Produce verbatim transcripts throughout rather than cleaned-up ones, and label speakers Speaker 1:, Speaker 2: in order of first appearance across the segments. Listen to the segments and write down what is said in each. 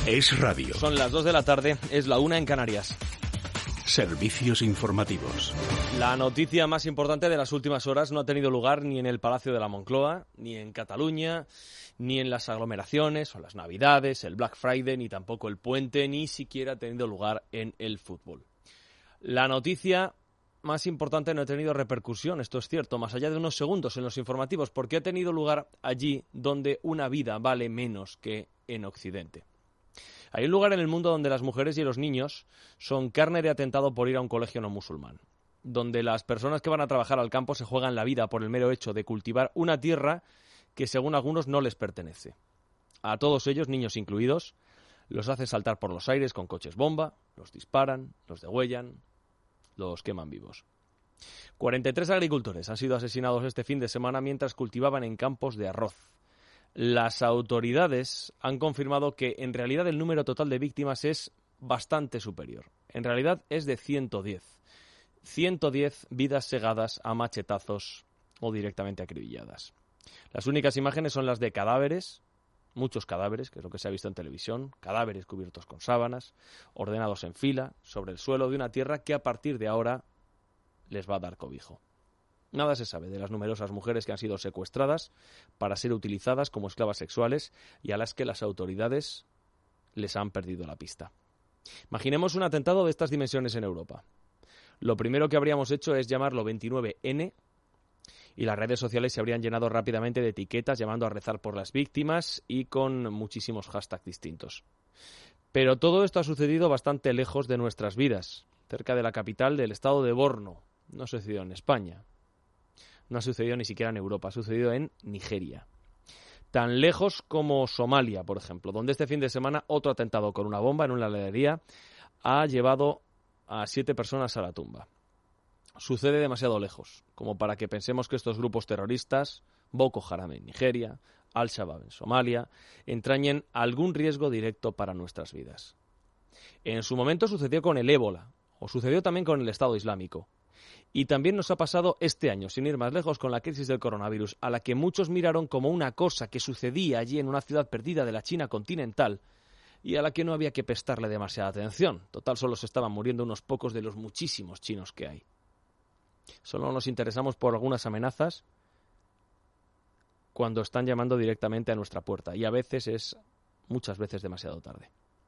Speaker 1: Es radio.
Speaker 2: Son las dos de la tarde, es la una en Canarias.
Speaker 1: Servicios informativos.
Speaker 2: La noticia más importante de las últimas horas no ha tenido lugar ni en el Palacio de la Moncloa, ni en Cataluña, ni en las aglomeraciones o las Navidades, el Black Friday, ni tampoco el puente, ni siquiera ha tenido lugar en el fútbol. La noticia más importante no ha tenido repercusión, esto es cierto, más allá de unos segundos en los informativos, porque ha tenido lugar allí donde una vida vale menos que en Occidente. Hay un lugar en el mundo donde las mujeres y los niños son carne de atentado por ir a un colegio no musulmán, donde las personas que van a trabajar al campo se juegan la vida por el mero hecho de cultivar una tierra que según algunos no les pertenece. A todos ellos, niños incluidos, los hace saltar por los aires con coches bomba, los disparan, los degüellan, los queman vivos. cuarenta y tres agricultores han sido asesinados este fin de semana mientras cultivaban en campos de arroz. Las autoridades han confirmado que en realidad el número total de víctimas es bastante superior. En realidad es de ciento diez. ciento diez vidas segadas a machetazos o directamente acribilladas. Las únicas imágenes son las de cadáveres, muchos cadáveres, que es lo que se ha visto en televisión, cadáveres cubiertos con sábanas, ordenados en fila, sobre el suelo de una tierra que a partir de ahora les va a dar cobijo. Nada se sabe de las numerosas mujeres que han sido secuestradas para ser utilizadas como esclavas sexuales y a las que las autoridades les han perdido la pista. Imaginemos un atentado de estas dimensiones en Europa. Lo primero que habríamos hecho es llamarlo veintinueve ene y las redes sociales se habrían llenado rápidamente de etiquetas llamando a rezar por las víctimas y con muchísimos hashtags distintos. Pero todo esto ha sucedido bastante lejos de nuestras vidas, cerca de la capital del estado de Borno. No sucedió en España. No ha sucedido ni siquiera en Europa, ha sucedido en Nigeria. Tan lejos como Somalia, por ejemplo, donde este fin de semana otro atentado con una bomba en una heladería ha llevado a siete personas a la tumba. Sucede demasiado lejos, como para que pensemos que estos grupos terroristas, Boko Haram en Nigeria, Al-Shabaab en Somalia, entrañen algún riesgo directo para nuestras vidas. En su momento sucedió con el ébola, o sucedió también con el Estado Islámico. Y también nos ha pasado este año, sin ir más lejos, con la crisis del coronavirus, a la que muchos miraron como una cosa que sucedía allí en una ciudad perdida de la China continental y a la que no había que prestarle demasiada atención. Total, solo se estaban muriendo unos pocos de los muchísimos chinos que hay. Solo nos interesamos por algunas amenazas cuando están llamando directamente a nuestra puerta y a veces es, muchas veces, demasiado tarde.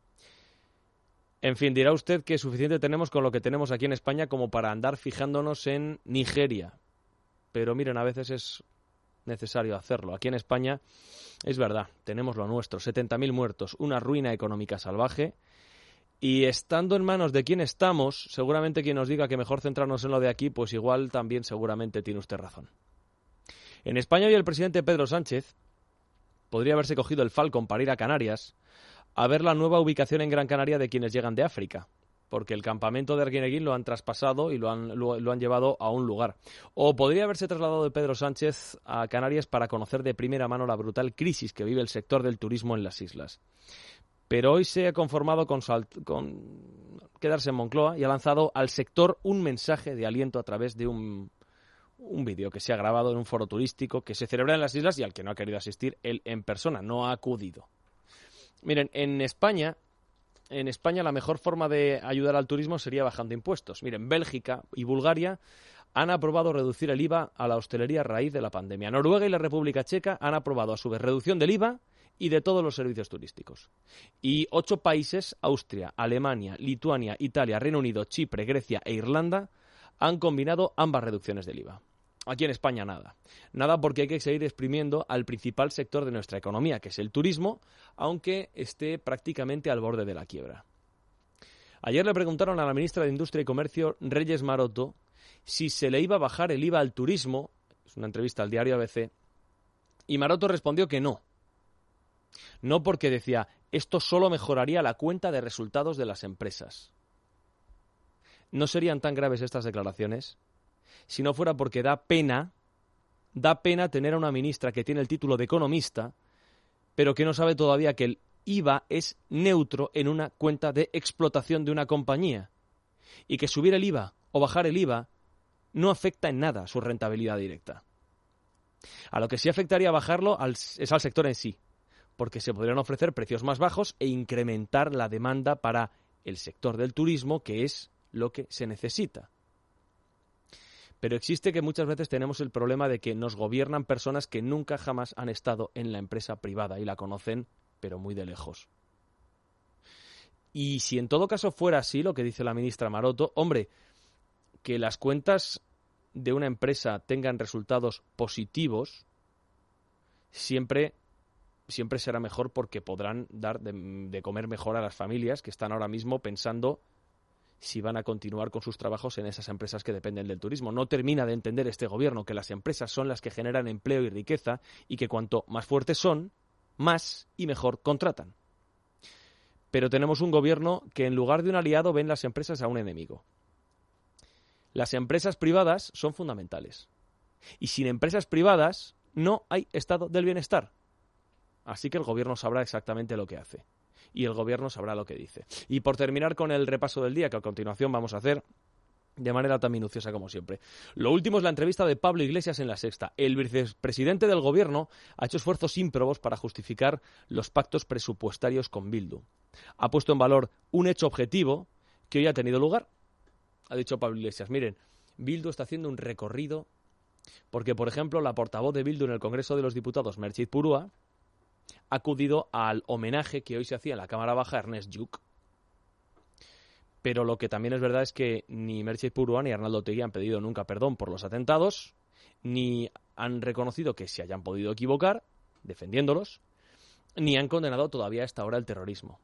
Speaker 2: En fin, dirá usted que suficiente tenemos con lo que tenemos aquí en España como para andar fijándonos en Nigeria. Pero miren, a veces es necesario hacerlo. Aquí en España, es verdad, tenemos lo nuestro, setenta mil muertos, una ruina económica salvaje. Y estando en manos de quien estamos, seguramente quien nos diga que mejor centrarnos en lo de aquí, pues igual también seguramente tiene usted razón. En España hoy el presidente Pedro Sánchez podría haberse cogido el Falcon para ir a Canarias a ver la nueva ubicación en Gran Canaria de quienes llegan de África, porque el campamento de Arguineguín lo han traspasado y lo han, lo, lo han llevado a un lugar. O podría haberse trasladado de Pedro Sánchez a Canarias para conocer de primera mano la brutal crisis que vive el sector del turismo en las islas. Pero hoy se ha conformado con, salt- con quedarse en Moncloa y ha lanzado al sector un mensaje de aliento a través de un, un vídeo que se ha grabado en un foro turístico que se celebra en las islas y al que no ha querido asistir él en persona, no ha acudido. Miren, en España, en España la mejor forma de ayudar al turismo sería bajando impuestos. Miren, Bélgica y Bulgaria han aprobado reducir el I V A a la hostelería a raíz de la pandemia. Noruega y la República Checa han aprobado a su vez reducción del I V A y de todos los servicios turísticos. Y ocho países, Austria, Alemania, Lituania, Italia, Reino Unido, Chipre, Grecia e Irlanda, han combinado ambas reducciones del I V A. Aquí en España nada. Nada porque hay que seguir exprimiendo al principal sector de nuestra economía, que es el turismo, aunque esté prácticamente al borde de la quiebra. Ayer le preguntaron a la ministra de Industria y Comercio, Reyes Maroto, si se le iba a bajar el I V A al turismo, es una entrevista al diario A B C, y Maroto respondió que no. No porque decía, esto solo mejoraría la cuenta de resultados de las empresas. ¿No serían tan graves estas declaraciones si no fuera porque da pena, da pena tener a una ministra que tiene el título de economista, pero que no sabe todavía que el I V A es neutro en una cuenta de explotación de una compañía y que subir el I V A o bajar el I V A no afecta en nada a su rentabilidad directa. A lo que sí afectaría bajarlo al, es al sector en sí, porque se podrían ofrecer precios más bajos e incrementar la demanda para el sector del turismo, que es lo que se necesita. Pero existe que muchas veces tenemos el problema de que nos gobiernan personas que nunca jamás han estado en la empresa privada y la conocen, pero muy de lejos. Y si en todo caso fuera así, lo que dice la ministra Maroto, hombre, que las cuentas de una empresa tengan resultados positivos, siempre, siempre será mejor porque podrán dar de, de comer mejor a las familias que están ahora mismo pensando si van a continuar con sus trabajos en esas empresas que dependen del turismo. No termina de entender este gobierno que las empresas son las que generan empleo y riqueza y que cuanto más fuertes son, más y mejor contratan. Pero tenemos un gobierno que en lugar de un aliado ven las empresas a un enemigo. Las empresas privadas son fundamentales. Y sin empresas privadas no hay estado del bienestar. Así que el gobierno sabrá exactamente lo que hace. Y el gobierno sabrá lo que dice. Y por terminar con el repaso del día, que a continuación vamos a hacer de manera tan minuciosa como siempre. Lo último es la entrevista de Pablo Iglesias en La Sexta. El vicepresidente del gobierno ha hecho esfuerzos ímprobos para justificar los pactos presupuestarios con Bildu. Ha puesto en valor un hecho objetivo que hoy ha tenido lugar. Ha dicho Pablo Iglesias, miren, Bildu está haciendo un recorrido porque, por ejemplo, la portavoz de Bildu en el Congreso de los Diputados, Mertxit Purua, ha acudido al homenaje que hoy se hacía en la Cámara Baja a Ernest Lluch. Pero lo que también es verdad es que ni Mertxit Purua ni Arnaldo Otegi han pedido nunca perdón por los atentados, ni han reconocido que se hayan podido equivocar, defendiéndolos, ni han condenado todavía a esta hora el terrorismo.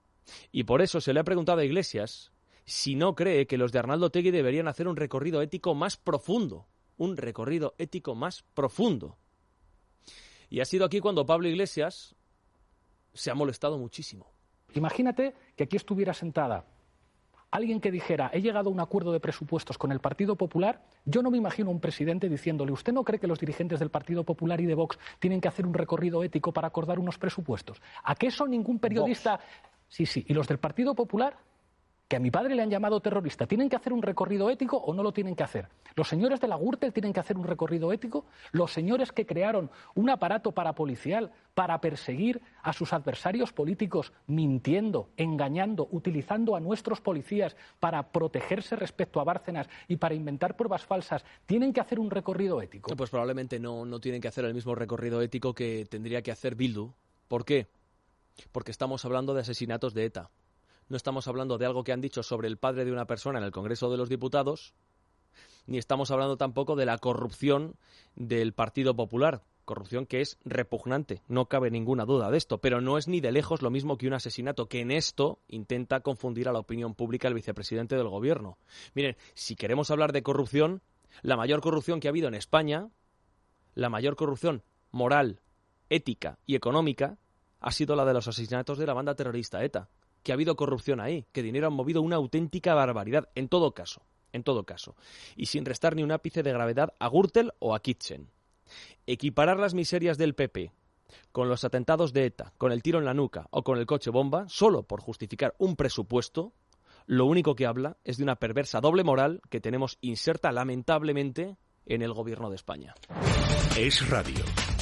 Speaker 2: Y por eso se le ha preguntado a Iglesias si no cree que los de Arnaldo Otegi deberían hacer un recorrido ético más profundo, un recorrido ético más profundo. Y ha sido aquí cuando Pablo Iglesias se ha molestado muchísimo.
Speaker 3: Imagínate que aquí estuviera sentada alguien que dijera, he llegado a un acuerdo de presupuestos con el Partido Popular. Yo no me imagino un presidente diciéndole, ¿usted no cree que los dirigentes del Partido Popular y de Vox tienen que hacer un recorrido ético para acordar unos presupuestos? ¿A qué eso ningún periodista? Vox. Sí, sí. ¿Y los del Partido Popular? Que a mi padre le han llamado terrorista, ¿tienen que hacer un recorrido ético o no lo tienen que hacer? ¿Los señores de la Gürtel tienen que hacer un recorrido ético? ¿Los señores que crearon un aparato parapolicial para perseguir a sus adversarios políticos mintiendo, engañando, utilizando a nuestros policías para protegerse respecto a Bárcenas y para inventar pruebas falsas, tienen que hacer un recorrido ético?
Speaker 2: Pues probablemente no, no tienen que hacer el mismo recorrido ético que tendría que hacer Bildu. ¿Por qué? Porque estamos hablando de asesinatos de ETA. No estamos hablando de algo que han dicho sobre el padre de una persona en el Congreso de los Diputados, ni estamos hablando tampoco de la corrupción del Partido Popular, corrupción que es repugnante, no cabe ninguna duda de esto, pero no es ni de lejos lo mismo que un asesinato, que en esto intenta confundir a la opinión pública el vicepresidente del Gobierno. Miren, si queremos hablar de corrupción, la mayor corrupción que ha habido en España, la mayor corrupción moral, ética y económica, ha sido la de los asesinatos de la banda terrorista ETA. Que ha habido corrupción ahí, que dinero han movido una auténtica barbaridad, en todo caso, en todo caso, y sin restar ni un ápice de gravedad a Gürtel o a Kitchen. Equiparar las miserias del P P con los atentados de ETA, con el tiro en la nuca o con el coche bomba, solo por justificar un presupuesto, lo único que habla es de una perversa doble moral que tenemos inserta lamentablemente en el gobierno de España.
Speaker 1: Es radio.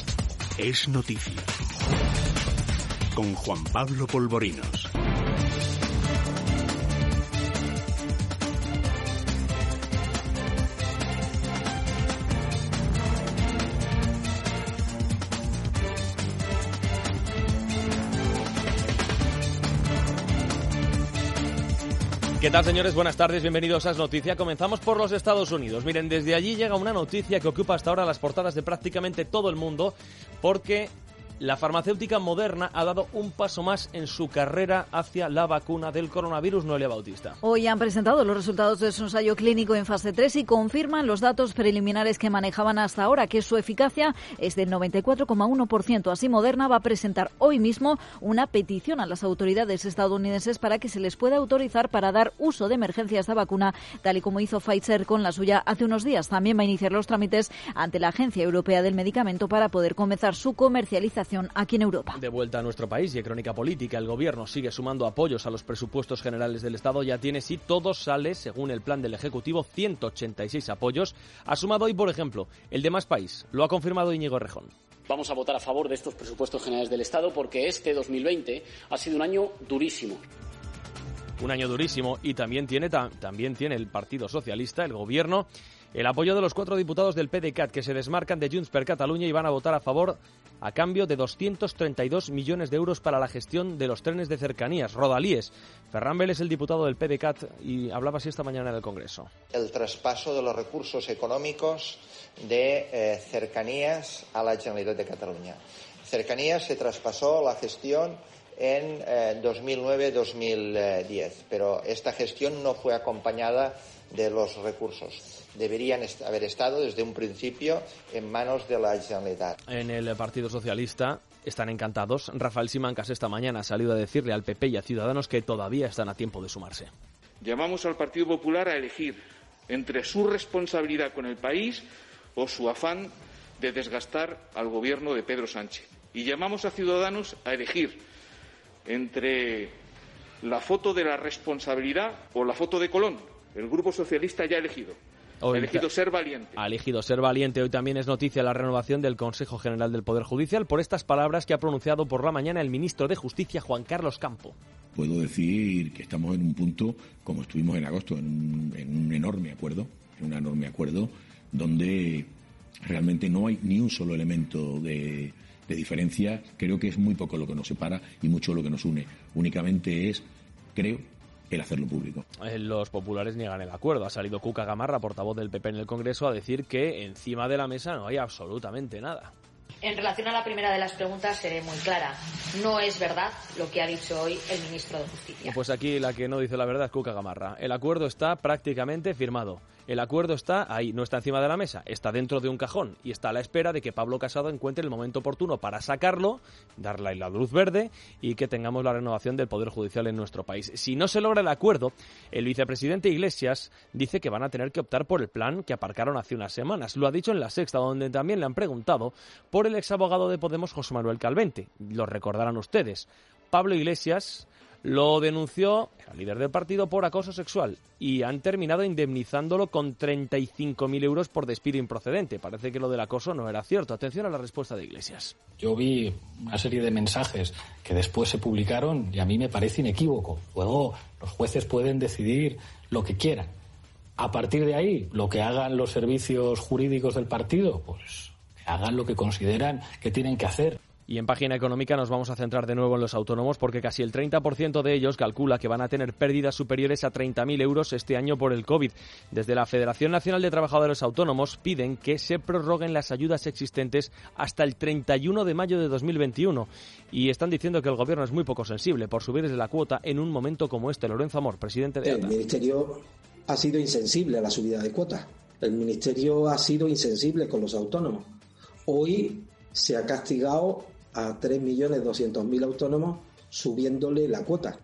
Speaker 1: Es noticia. Con Juan Pablo Polvorinos.
Speaker 2: ¿Qué tal, señores? Buenas tardes, bienvenidos a Es Noticia. Comenzamos por los Estados Unidos. Miren, desde allí llega una noticia que ocupa hasta ahora las portadas de prácticamente todo el mundo, porque la farmacéutica Moderna ha dado un paso más en su carrera hacia la vacuna del coronavirus. Noelia Bautista.
Speaker 4: Hoy han presentado los resultados de su ensayo clínico en fase tres y confirman los datos preliminares que manejaban hasta ahora, que su eficacia es del noventa y cuatro coma uno por ciento. Así, Moderna va a presentar hoy mismo una petición a las autoridades estadounidenses para que se les pueda autorizar para dar uso de emergencia a esta vacuna, tal y como hizo Pfizer con la suya hace unos días. También va a iniciar los trámites ante la Agencia Europea del Medicamento para poder comenzar su comercialización aquí en Europa.
Speaker 2: De vuelta a nuestro país y en crónica política, el Gobierno sigue sumando apoyos a los presupuestos generales del Estado. Ya tiene, si todo sale según el plan del Ejecutivo, ciento ochenta y seis apoyos. Ha sumado hoy, por ejemplo, el de Más País. Lo ha confirmado Íñigo Errejón.
Speaker 5: Vamos a votar a favor de estos presupuestos generales del Estado porque este dos mil veinte ha sido un año durísimo.
Speaker 2: Un año durísimo y también tiene, ta- también tiene el Partido Socialista, el Gobierno, el apoyo de los cuatro diputados del P D C A T que se desmarcan de Junts per Catalunya y van a votar a favor a cambio de doscientos treinta y dos millones de euros para la gestión de los trenes de cercanías, rodalíes. Ferran Bel es el diputado del P D C A T y hablaba así esta mañana en el Congreso.
Speaker 6: El traspaso de los recursos económicos de eh, cercanías a la Generalitat de Cataluña. Cercanías se traspasó la gestión en eh, dos mil nueve dos mil diez, pero esta gestión no fue acompañada de los recursos. Deberían est- haber estado desde un principio en manos de la Generalitat.
Speaker 2: En el Partido Socialista están encantados. Rafael Simancas esta mañana ha salido a decirle al P P y a Ciudadanos que todavía están a tiempo de sumarse.
Speaker 7: Llamamos al Partido Popular a elegir entre su responsabilidad con el país o su afán de desgastar al gobierno de Pedro Sánchez. Y llamamos a Ciudadanos a elegir entre la foto de la responsabilidad o la foto de Colón. El Grupo Socialista ya ha elegido.
Speaker 2: Hoy
Speaker 7: ha elegido ser valiente.
Speaker 2: Ha elegido ser valiente. Hoy también es noticia la renovación del Consejo General del Poder Judicial por estas palabras que ha pronunciado por la mañana el ministro de Justicia, Juan Carlos Campo.
Speaker 8: Puedo decir que estamos en un punto, como estuvimos en agosto, en un, en un enorme acuerdo, en un enorme acuerdo donde realmente no hay ni un solo elemento de, de diferencia. Creo que es muy poco lo que nos separa y mucho lo que nos une. Únicamente es, creo, el hacerlo público.
Speaker 2: Los populares niegan el acuerdo. Ha salido Cuca Gamarra, portavoz del P P en el Congreso, a decir que encima de la mesa no hay absolutamente nada.
Speaker 9: En relación a la primera de las preguntas, seré muy clara. No es verdad lo que ha dicho hoy el ministro de Justicia.
Speaker 2: Pues aquí la que no dice la verdad es Cuca Gamarra. El acuerdo está prácticamente firmado. El acuerdo está ahí, no está encima de la mesa, está dentro de un cajón y está a la espera de que Pablo Casado encuentre el momento oportuno para sacarlo, darle la luz verde y que tengamos la renovación del Poder Judicial en nuestro país. Si no se logra el acuerdo, el vicepresidente Iglesias dice que van a tener que optar por el plan que aparcaron hace unas semanas. Lo ha dicho en La Sexta, donde también le han preguntado por el exabogado de Podemos, José Manuel Calvente. Lo recordarán ustedes. Pablo Iglesias lo denunció, era líder del partido, por acoso sexual y han terminado indemnizándolo con treinta y cinco mil euros por despido improcedente. Parece que lo del acoso no era cierto. Atención a la respuesta de Iglesias.
Speaker 3: Yo vi una serie de mensajes que después se publicaron y a mí me parece inequívoco. Luego los jueces pueden decidir lo que quieran. A partir de ahí, lo que hagan los servicios jurídicos del partido, pues que hagan lo que consideran que tienen que hacer.
Speaker 2: Y en página económica nos vamos a centrar de nuevo en los autónomos porque casi el treinta por ciento de ellos calcula que van a tener pérdidas superiores a treinta mil euros este año por el COVID. Desde la Federación Nacional de Trabajadores Autónomos piden que se prorroguen las ayudas existentes hasta el treinta y uno de mayo de dos mil veintiuno y están diciendo que el Gobierno es muy poco sensible por subirles la cuota en un momento como este. Lorenzo Amor, presidente de A T A.
Speaker 10: El Ministerio ha sido insensible a la subida de cuotas. El Ministerio ha sido insensible con los autónomos. Hoy se ha castigado a tres millones doscientos mil autónomos subiéndole la cuota.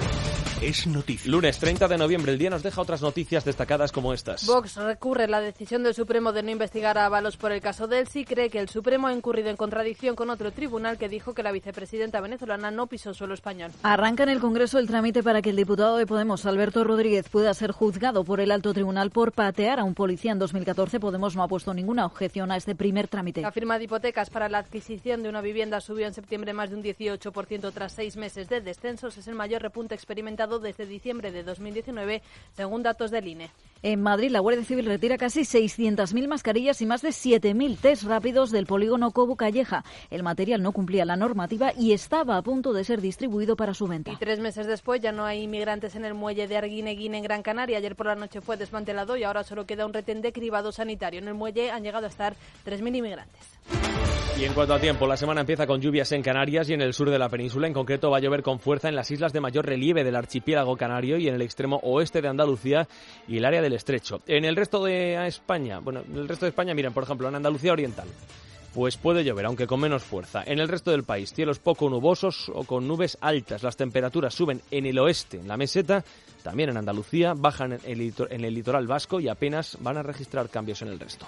Speaker 1: Es noticia.
Speaker 2: Lunes treinta de noviembre, el día nos deja otras noticias destacadas como estas.
Speaker 11: Vox recurre la decisión del Supremo de no investigar a Ábalos por el caso Delsi y cree que el Supremo ha incurrido en contradicción con otro tribunal que dijo que la vicepresidenta venezolana no pisó suelo español.
Speaker 4: Arranca en el Congreso el trámite para que el diputado de Podemos, Alberto Rodríguez, pueda ser juzgado por el alto tribunal por patear a un policía en dos mil catorce. Podemos no ha puesto ninguna objeción a este primer trámite.
Speaker 11: La firma de hipotecas para la adquisición de una vivienda subió en septiembre más de un dieciocho por ciento tras seis meses de descensos. Es el mayor repunte experimentado desde diciembre de dos mil diecinueve, según datos del I N E.
Speaker 4: En Madrid, la Guardia Civil retira casi seiscientas mil mascarillas y más de siete mil test rápidos del polígono Cobo Calleja. El material no cumplía la normativa y estaba a punto de ser distribuido para su venta.
Speaker 11: Y tres meses después ya no hay inmigrantes en el muelle de Arguineguín en Gran Canaria. Ayer por la noche fue desmantelado y ahora solo queda un retén de cribado sanitario. En el muelle han llegado a estar tres mil inmigrantes.
Speaker 2: Y en cuanto a tiempo, la semana empieza con lluvias en Canarias y en el sur de la península. En concreto va a llover con fuerza en las islas de mayor relieve del archipiélago canario y en el extremo oeste de Andalucía y el área del Estrecho. En el resto de España, bueno, en el resto de España, miren, por ejemplo, en Andalucía Oriental, pues puede llover, aunque con menos fuerza. En el resto del país, cielos poco nubosos o con nubes altas. Las temperaturas suben en el oeste, en la meseta, también en Andalucía, bajan en el, en el litoral vasco y apenas van a registrar cambios en el resto.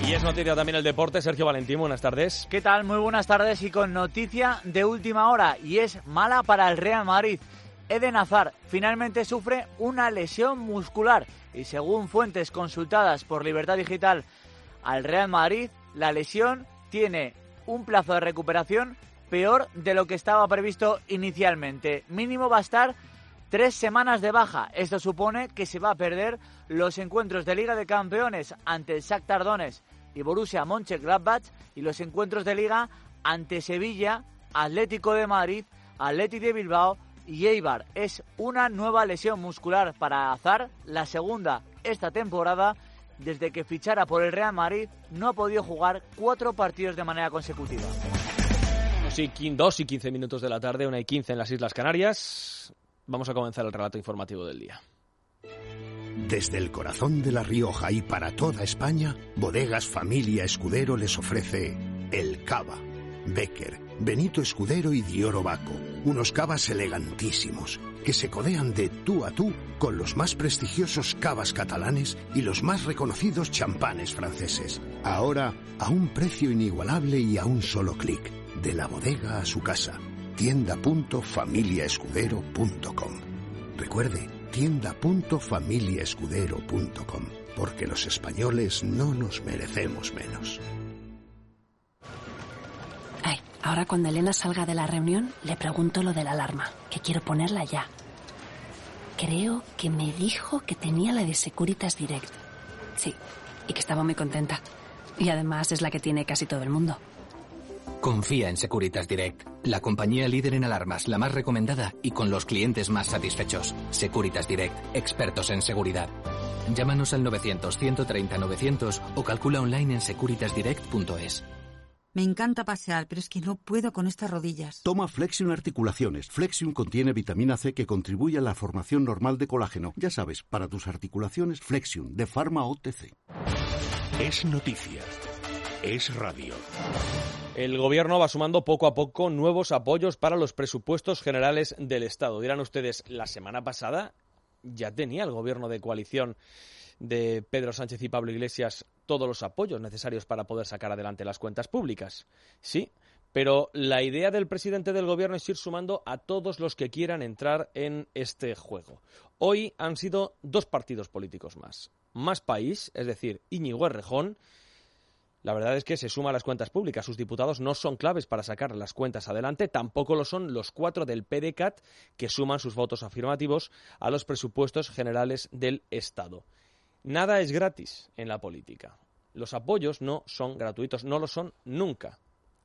Speaker 2: Y es noticia también el deporte. Sergio Valentín, buenas tardes.
Speaker 12: ¿Qué tal? Muy buenas tardes y con noticia de última hora, y es mala para el Real Madrid. Eden Hazard finalmente sufre una lesión muscular y según fuentes consultadas por Libertad Digital al Real Madrid, la lesión tiene un plazo de recuperación peor de lo que estaba previsto inicialmente. Mínimo va a estar tres semanas de baja. Esto supone que se va a perder los encuentros de Liga de Campeones ante el Shakhtar Donetsk y Borussia Mönchengladbach y los encuentros de Liga ante Sevilla, Atlético de Madrid, Athletic de Bilbao y Eibar. Es una nueva lesión muscular para Hazard, la segunda esta temporada. Desde que fichara por el Real Madrid no ha podido jugar cuatro partidos de manera consecutiva.
Speaker 2: Sí, dos y quince minutos de la tarde, una y quince en las Islas Canarias. Vamos a comenzar el relato informativo del día.
Speaker 1: Desde el corazón de La Rioja y para toda España, Bodegas Familia Escudero les ofrece el Cava, Becker, Benito Escudero y Dioro Baco. Unos cavas elegantísimos que se codean de tú a tú con los más prestigiosos cavas catalanes y los más reconocidos champanes franceses. Ahora a un precio inigualable y a un solo clic. De la bodega a su casa. tienda punto familia escudero punto com. Recuerde, tienda punto familia escudero punto com, porque los españoles no nos merecemos menos.
Speaker 13: Ay, ahora cuando Elena salga de la reunión, le pregunto lo de la alarma, que quiero ponerla ya. Creo que me dijo que tenía la de Securitas Direct. Sí, y que estaba muy contenta. Y además es la que tiene casi todo el mundo.
Speaker 14: Confía en Securitas Direct, la compañía líder en alarmas, la más recomendada y con los clientes más satisfechos. Securitas Direct, expertos en seguridad. Llámanos al novecientos, ciento treinta, novecientos o calcula online en securitas direct punto es.
Speaker 15: Me encanta pasear, pero es que no puedo con estas rodillas.
Speaker 16: Toma Flexion Articulaciones. Flexion contiene vitamina C que contribuye a la formación normal de colágeno. Ya sabes, para tus articulaciones, Flexion, de Pharma O T C.
Speaker 1: Es noticia. Es radio.
Speaker 2: El Gobierno va sumando poco a poco nuevos apoyos para los presupuestos generales del Estado. Dirán ustedes, la semana pasada ya tenía el Gobierno de coalición de Pedro Sánchez y Pablo Iglesias todos los apoyos necesarios para poder sacar adelante las cuentas públicas. Sí, pero la idea del presidente del Gobierno es ir sumando a todos los que quieran entrar en este juego. Hoy han sido dos partidos políticos más. Más País, es decir, Íñigo Errejón. La verdad es que se suma a las cuentas públicas. Sus diputados no son claves para sacar las cuentas adelante, tampoco lo son los cuatro del P D C A T que suman sus votos afirmativos a los presupuestos generales del Estado. Nada es gratis en la política. Los apoyos no son gratuitos, no lo son nunca.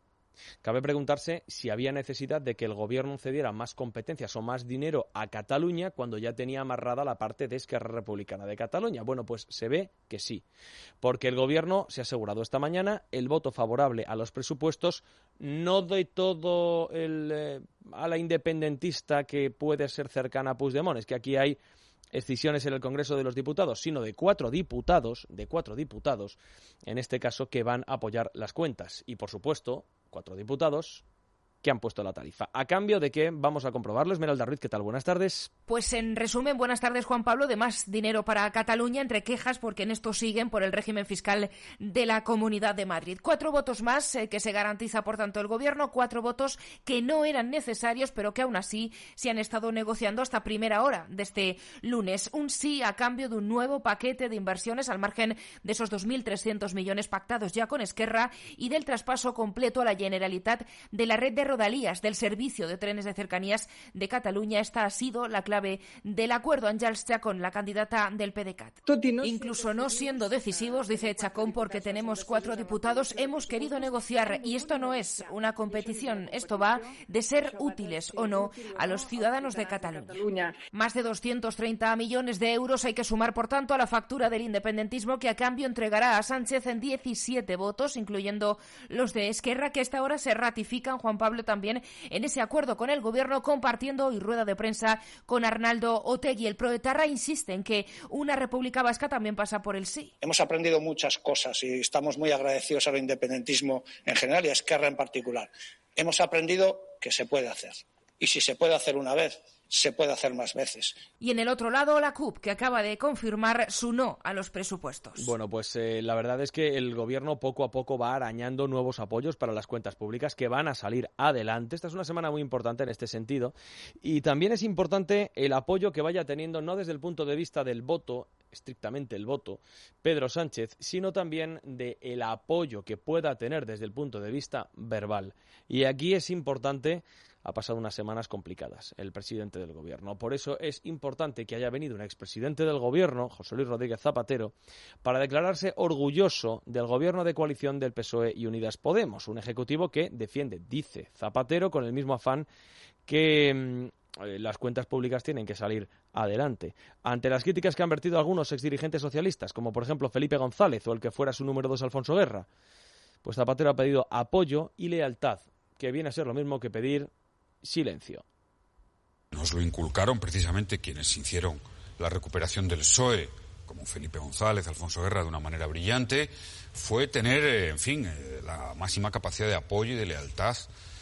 Speaker 2: Cabe preguntarse si había necesidad de que el Gobierno cediera más competencias o más dinero a Cataluña cuando ya tenía amarrada la parte de Esquerra Republicana de Cataluña. Bueno, pues se ve que sí, porque el Gobierno se ha asegurado esta mañana el voto favorable a los presupuestos, no de todo el eh, a la independentista que puede ser cercana a Puigdemont, es que aquí hay escisiones en el Congreso de los Diputados, sino de cuatro diputados, de cuatro diputados, en este caso, que van a apoyar las cuentas. Y, por supuesto, cuatro diputados que han puesto la tarifa. ¿A cambio de qué? Vamos a comprobarlo. Esmeralda Ruiz, ¿qué tal? Buenas tardes.
Speaker 17: Pues en resumen, buenas tardes, Juan Pablo. De más dinero para Cataluña, entre quejas porque en esto siguen por el régimen fiscal de la Comunidad de Madrid. Cuatro votos más eh, que se garantiza, por tanto, el Gobierno. Cuatro votos que no eran necesarios, pero que aún así se han estado negociando hasta primera hora de este lunes. Un sí a cambio de un nuevo paquete de inversiones al margen de esos dos mil trescientos millones pactados ya con Esquerra y del traspaso completo a la Generalitat de la red de rodalías del servicio de trenes de cercanías de Cataluña. Esta ha sido la clave del acuerdo, Àngels Chacón, la candidata del P D C A T. Incluso no siendo decisivos, dice Chacón, porque tenemos cuatro diputados, hemos querido negociar y esto no es una competición, esto va de ser útiles o no a los ciudadanos de Cataluña. Más de doscientos treinta millones de euros hay que sumar, por tanto, a la factura del independentismo que a cambio entregará a Sánchez en diecisiete votos, incluyendo los de Esquerra, que a esta hora se ratifican, Juan Pablo, también en ese acuerdo con el Gobierno, compartiendo hoy rueda de prensa con Arnaldo Otegi. El proetarra insiste en que una república vasca también pasa por el sí.
Speaker 18: Hemos aprendido muchas cosas y estamos muy agradecidos al independentismo en general y a Esquerra en particular. Hemos aprendido que se puede hacer. Y si se puede hacer una vez, se puede hacer más veces.
Speaker 17: Y en el otro lado, la C U P, que acaba de confirmar su no a los presupuestos.
Speaker 2: Bueno, pues eh, la verdad es que el gobierno poco a poco va arañando nuevos apoyos para las cuentas públicas que van a salir adelante. Esta es una semana muy importante en este sentido. Y también es importante el apoyo que vaya teniendo, no desde el punto de vista del voto, estrictamente el voto, Pedro Sánchez, sino también del apoyo que pueda tener desde el punto de vista verbal. Y aquí es importante, ha pasado unas semanas complicadas, el presidente del gobierno. Por eso es importante que haya venido un expresidente del gobierno, José Luis Rodríguez Zapatero, para declararse orgulloso del gobierno de coalición del P S O E y Unidas Podemos, un ejecutivo que defiende, dice Zapatero, con el mismo afán que las cuentas públicas tienen que salir adelante. Ante las críticas que han vertido algunos exdirigentes socialistas, como por ejemplo Felipe González o el que fuera su número dos Alfonso Guerra, pues Zapatero ha pedido apoyo y lealtad, que viene a ser lo mismo que pedir silencio.
Speaker 19: Nos lo inculcaron precisamente quienes hicieron la recuperación del P S O E, como Felipe González, Alfonso Guerra, de una manera brillante, fue tener, en fin, la máxima capacidad de apoyo y de lealtad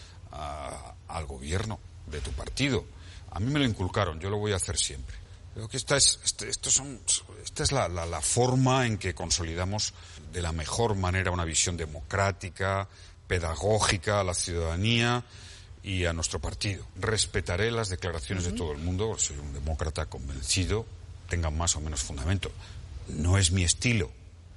Speaker 19: a, al gobierno de tu partido. A mí me lo inculcaron, yo lo voy a hacer siempre. Creo que esta es, este, estos son, esta es la, la, la forma en que consolidamos de la mejor manera una visión democrática, pedagógica a la ciudadanía y a nuestro partido. Respetaré las declaraciones uh-huh. de todo el mundo, soy un demócrata convencido, tengan más o menos fundamento. No es mi estilo.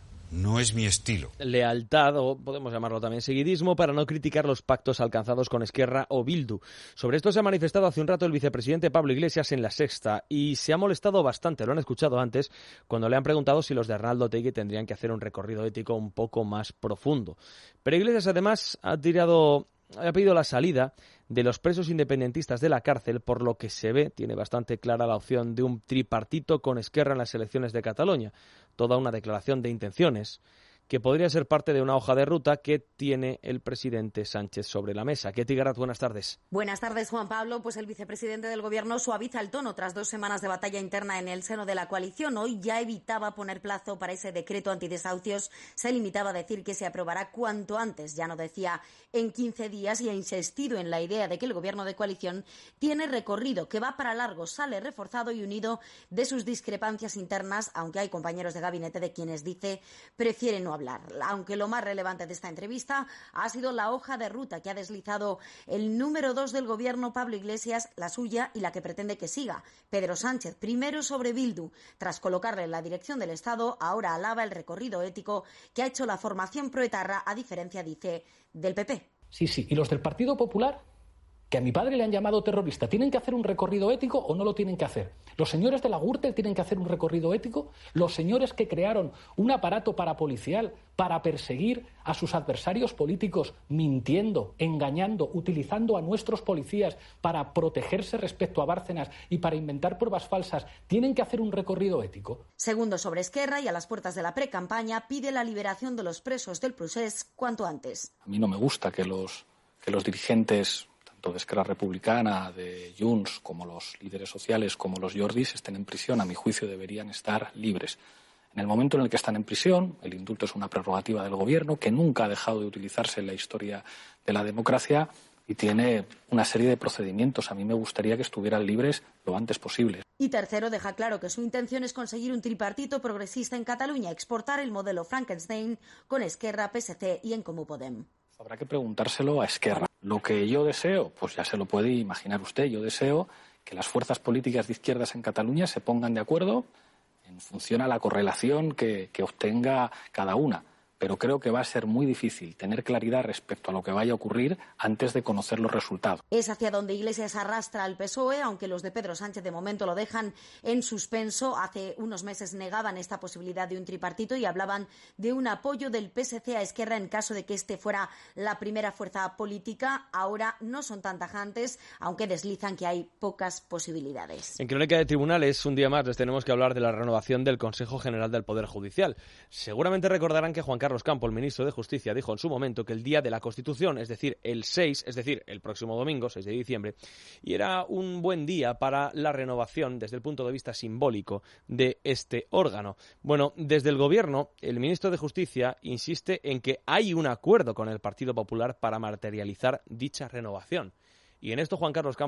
Speaker 19: No es mi estilo.
Speaker 2: Lealtad, o podemos llamarlo también seguidismo, para no criticar los pactos alcanzados con Esquerra o Bildu. Sobre esto se ha manifestado hace un rato el vicepresidente Pablo Iglesias en La Sexta y se ha molestado bastante, lo han escuchado antes, cuando le han preguntado si los de Arnaldo Otegi tendrían que hacer un recorrido ético un poco más profundo. Pero Iglesias además ha tirado... ha pedido la salida de los presos independentistas de la cárcel, por lo que se ve, tiene bastante clara la opción de un tripartito con Esquerra en las elecciones de Cataluña. Toda una declaración de intenciones que podría ser parte de una hoja de ruta que tiene el presidente Sánchez sobre la mesa. Ketty Garat, buenas tardes.
Speaker 20: Buenas tardes, Juan Pablo. Pues el vicepresidente del Gobierno suaviza el tono tras dos semanas de batalla interna en el seno de la coalición. Hoy ya evitaba poner plazo para ese decreto antidesahucios. Se limitaba a decir que se aprobará cuanto antes. Ya no decía en quince días y ha insistido en la idea de que el Gobierno de coalición tiene recorrido, que va para largo, sale reforzado y unido de sus discrepancias internas, aunque hay compañeros de gabinete de quienes dice prefieren no hablar. Aunque lo más relevante de esta entrevista ha sido la hoja de ruta que ha deslizado el número dos del Gobierno, Pablo Iglesias, la suya y la que pretende que siga, Pedro Sánchez. Primero sobre Bildu. Tras colocarle en la dirección del Estado, ahora alaba el recorrido ético que ha hecho la formación proetarra, a diferencia, dice, del P P.
Speaker 3: Sí, sí. ¿Y los del Partido Popular? Que a mi padre le han llamado terrorista, ¿tienen que hacer un recorrido ético o no lo tienen que hacer? ¿Los señores de la Gürtel tienen que hacer un recorrido ético? ¿Los señores que crearon un aparato parapolicial para perseguir a sus adversarios políticos mintiendo, engañando, utilizando a nuestros policías para protegerse respecto a Bárcenas y para inventar pruebas falsas, tienen que hacer un recorrido ético?
Speaker 20: Segundo sobre Esquerra, y a las puertas de la precampaña pide la liberación de los presos del Procés cuanto antes.
Speaker 3: A mí no me gusta que los, que los dirigentes de Esquerra Republicana, de Junts, como los líderes sociales, como los Jordis, estén en prisión. A mi juicio deberían estar libres. En el momento en el que están en prisión, el indulto es una prerrogativa del Gobierno que nunca ha dejado de utilizarse en la historia de la democracia y tiene una serie de procedimientos. A mí me gustaría que estuvieran libres lo antes posible.
Speaker 20: Y tercero, deja claro que su intención es conseguir un tripartito progresista en Cataluña, exportar el modelo Frankenstein con Esquerra, P S C y En Comú Podem.
Speaker 3: Habrá que preguntárselo a Esquerra. Lo que yo deseo, pues ya se lo puede imaginar usted, yo deseo que las fuerzas políticas de izquierdas en Cataluña se pongan de acuerdo en función a la correlación que, que obtenga cada una. Pero creo que va a ser muy difícil tener claridad respecto a lo que vaya a ocurrir antes de conocer los resultados.
Speaker 20: Es hacia donde Iglesias arrastra al P S O E, aunque los de Pedro Sánchez de momento lo dejan en suspenso. Hace unos meses negaban esta posibilidad de un tripartito y hablaban de un apoyo del P S C a Esquerra en caso de que este fuera la primera fuerza política. Ahora no son tan tajantes, aunque deslizan que hay pocas posibilidades.
Speaker 2: En Crónica de Tribunales, un día más les tenemos que hablar de la renovación del Consejo General del Poder Judicial. Seguramente recordarán que Juan Carlos Campo, el ministro de Justicia, dijo en su momento que el día de la Constitución, es decir, el seis, es decir, el próximo domingo, seis de diciembre, y era un buen día para la renovación desde el punto de vista simbólico de este órgano. Bueno, desde el Gobierno, el ministro de Justicia insiste en que hay un acuerdo con el Partido Popular para materializar dicha renovación. Y en esto Juan Carlos Campo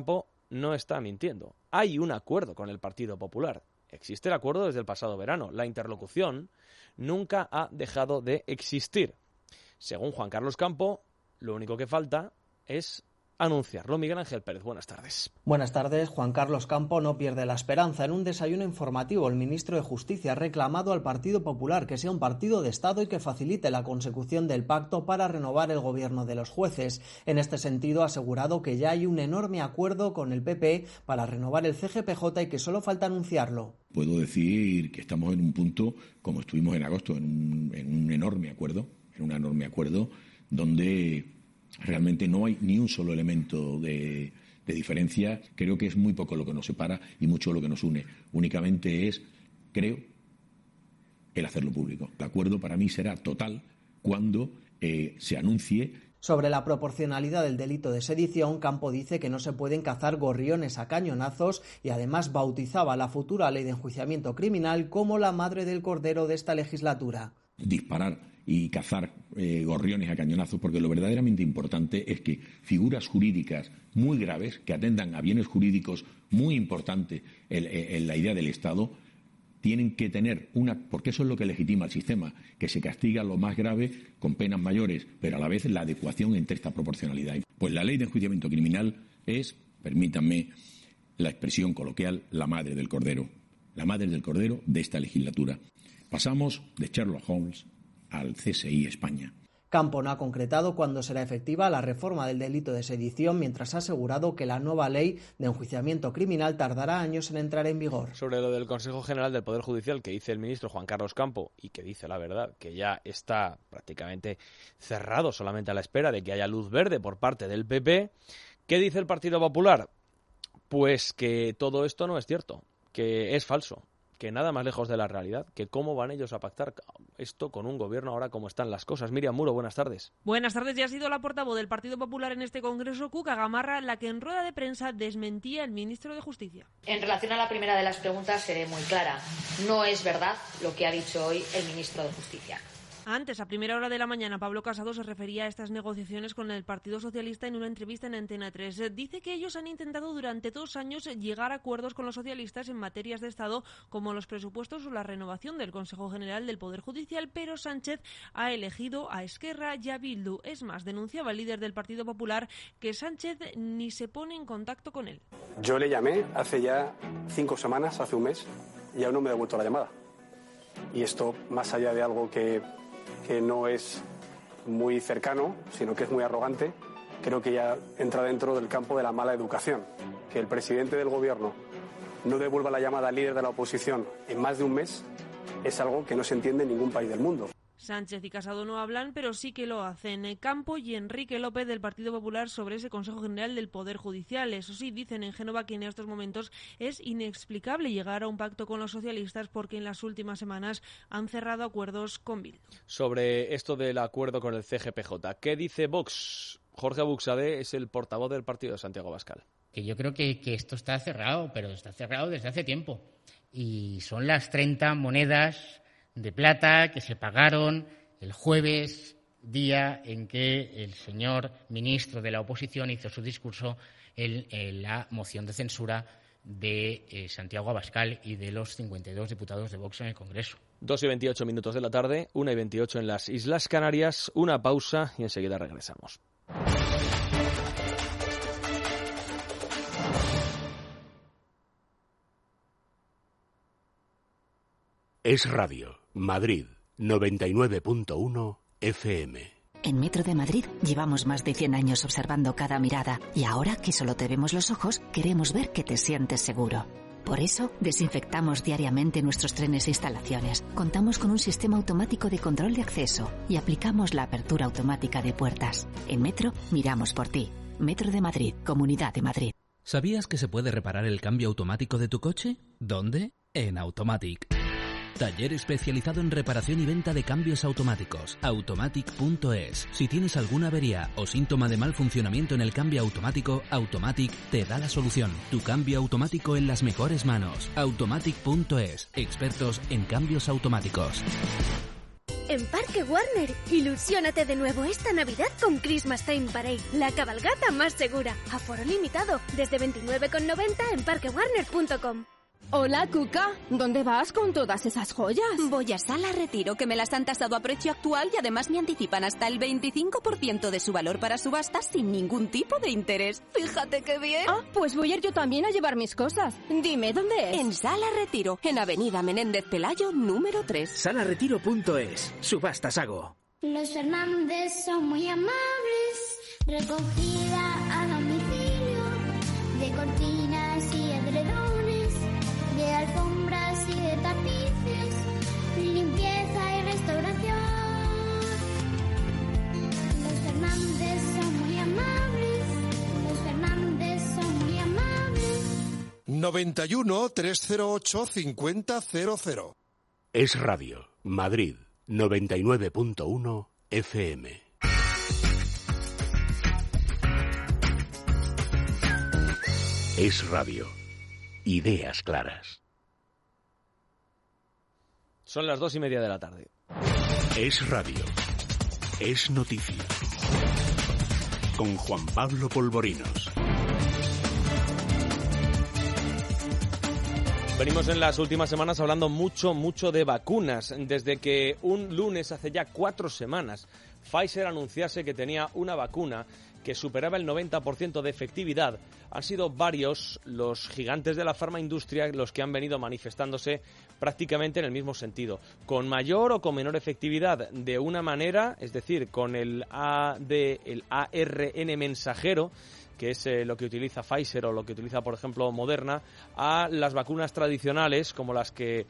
Speaker 2: no está mintiendo. Hay un acuerdo con el Partido Popular. Existe el acuerdo desde el pasado verano. La interlocución nunca ha dejado de existir. Según Juan Carlos Campo, lo único que falta es anunciarlo. Miguel Ángel Pérez, buenas tardes.
Speaker 21: Buenas tardes. Juan Carlos Campo no pierde la esperanza. En un desayuno informativo, el ministro de Justicia ha reclamado al Partido Popular que sea un partido de Estado y que facilite la consecución del pacto para renovar el gobierno de los jueces. En este sentido, ha asegurado que ya hay un enorme acuerdo con el P P para renovar el C G P J y que solo falta anunciarlo.
Speaker 8: Puedo decir que estamos en un punto, como estuvimos en agosto, en un, en un enorme acuerdo, en un enorme acuerdo donde realmente no hay ni un solo elemento de, de diferencia. Creo que es muy poco lo que nos separa y mucho lo que nos une. Únicamente es, creo, el hacerlo público. El acuerdo para mí será total cuando eh, se anuncie.
Speaker 21: Sobre la proporcionalidad del delito de sedición, Campo dice que no se pueden cazar gorriones a cañonazos y además bautizaba la futura ley de enjuiciamiento criminal como la madre del cordero de esta legislatura.
Speaker 8: Disparar y cazar eh, gorriones a cañonazos, porque lo verdaderamente importante es que figuras jurídicas muy graves, que atendan a bienes jurídicos muy importantes en, en la idea del Estado, tienen que tener una, porque eso es lo que legitima el sistema, que se castiga lo más grave con penas mayores, pero a la vez la adecuación entre esta proporcionalidad. Pues la ley de enjuiciamiento criminal es, permítanme la expresión coloquial, la madre del cordero, la madre del cordero de esta legislatura. Pasamos de Sherlock Holmes al C S I España.
Speaker 21: Campo no ha concretado cuándo será efectiva la reforma del delito de sedición, mientras ha asegurado que la nueva ley de enjuiciamiento criminal tardará años en entrar en vigor.
Speaker 2: Sobre lo del Consejo General del Poder Judicial que dice el ministro Juan Carlos Campo y que dice la verdad, que ya está prácticamente cerrado, solamente a la espera de que haya luz verde por parte del P P, ¿qué dice el Partido Popular? Pues que todo esto no es cierto, que es falso, que nada más lejos de la realidad, que cómo van ellos a pactar esto con un gobierno ahora como están las cosas. Miriam Muro, buenas tardes.
Speaker 22: Buenas tardes. Ya ha sido la portavoz del Partido Popular en este Congreso, Cuca Gamarra, la que en rueda de prensa desmentía al ministro de Justicia.
Speaker 9: En relación a la primera de las preguntas seré muy clara. No es verdad lo que ha dicho hoy el ministro de Justicia.
Speaker 22: Antes, a primera hora de la mañana, Pablo Casado se refería a estas negociaciones con el Partido Socialista en una entrevista en Antena tres. Dice que ellos han intentado durante dos años llegar a acuerdos con los socialistas en materias de Estado, como los presupuestos o la renovación del Consejo General del Poder Judicial, pero Sánchez ha elegido a Esquerra y a Bildu. Es más, denunciaba el líder del Partido Popular que Sánchez ni se pone en contacto con él.
Speaker 23: Yo le llamé hace ya cinco semanas, hace un mes, y aún no me he devuelto la llamada. Y esto, más allá de algo que... que no es muy cercano, sino que es muy arrogante, creo que ya entra dentro del campo de la mala educación. Que el presidente del gobierno no devuelva la llamada al líder de la oposición en más de un mes es algo que no se entiende en ningún país del mundo.
Speaker 22: Sánchez y Casado no hablan, pero sí que lo hacen Campo y Enrique López del Partido Popular sobre ese Consejo General del Poder Judicial. Eso sí, dicen en Génova que en estos momentos es inexplicable llegar a un pacto con los socialistas porque en las últimas semanas han cerrado acuerdos con Bildu.
Speaker 2: Sobre esto del acuerdo con el C G P J, ¿qué dice Vox? Jorge Buxade es el portavoz del partido de Santiago Abascal.
Speaker 24: Que yo creo que, que esto está cerrado, pero está cerrado desde hace tiempo. Y son las treinta monedas de plata que se pagaron el jueves, día en que el señor ministro de la oposición hizo su discurso en, en la moción de censura de eh, Santiago Abascal y de los cincuenta y dos diputados de Vox en el Congreso.
Speaker 2: dos y veintiocho minutos de la tarde, una y veintiocho en las Islas Canarias, una pausa y enseguida regresamos.
Speaker 1: Es Radio, Madrid, noventa y nueve punto uno F M.
Speaker 25: En Metro de Madrid llevamos más de cien años observando cada mirada y ahora que solo te vemos los ojos, queremos ver que te sientes seguro. Por eso, desinfectamos diariamente nuestros trenes e instalaciones, contamos con un sistema automático de control de acceso y aplicamos la apertura automática de puertas. En Metro, miramos por ti. Metro de Madrid, Comunidad de Madrid.
Speaker 26: ¿Sabías que se puede reparar el cambio automático de tu coche? ¿Dónde? En Automatic. Taller especializado en reparación y venta de cambios automáticos. Automatic punto es. Si tienes alguna avería o síntoma de mal funcionamiento en el cambio automático, Automatic te da la solución. Tu cambio automático en las mejores manos. Automatic punto es. Expertos en cambios automáticos.
Speaker 4: En Parque Warner, ilusiónate de nuevo esta Navidad con Christmas Time Parade, la cabalgata más segura. Aforo limitado, desde veintinueve con noventa en parque warner punto com.
Speaker 5: Hola, Cuca. ¿Dónde vas con todas esas joyas?
Speaker 6: Voy a Sala Retiro, que me las han tasado a precio actual y además me anticipan hasta el veinticinco por ciento de su valor para subasta sin ningún tipo de interés. Fíjate qué bien.
Speaker 5: Ah, pues voy a ir yo también a llevar mis cosas. Dime, ¿dónde es?
Speaker 6: En Sala Retiro, en Avenida Menéndez Pelayo, número tres.
Speaker 7: sala retiro punto es. Subastas hago.
Speaker 10: Los Fernández son muy amables. Recogida a domicilio de cortinas y edredones, de alfombras y de tapices, limpieza y restauración. Los Fernández son muy amables. Los Fernández son muy amables.
Speaker 1: noventa y uno, trescientos ocho, cincuenta cero cero.
Speaker 11: Es Radio, Madrid, noventa y nueve punto uno F M. Es Radio. Ideas claras.
Speaker 2: Son las dos y media de la tarde.
Speaker 11: Es Radio. Es noticia. Con Juan Pablo Polvorinos.
Speaker 2: Venimos en las últimas semanas hablando mucho, mucho de vacunas. Desde que un lunes, hace ya cuatro semanas, Pfizer anunciase que tenía una vacuna que superaba el noventa por ciento de efectividad, han sido varios los gigantes de la farmaindustria los que han venido manifestándose prácticamente en el mismo sentido, con mayor o con menor efectividad de una manera, es decir, con el, A D, el A R N mensajero, que es eh, lo que utiliza Pfizer o lo que utiliza, por ejemplo, Moderna, a las vacunas tradicionales como las que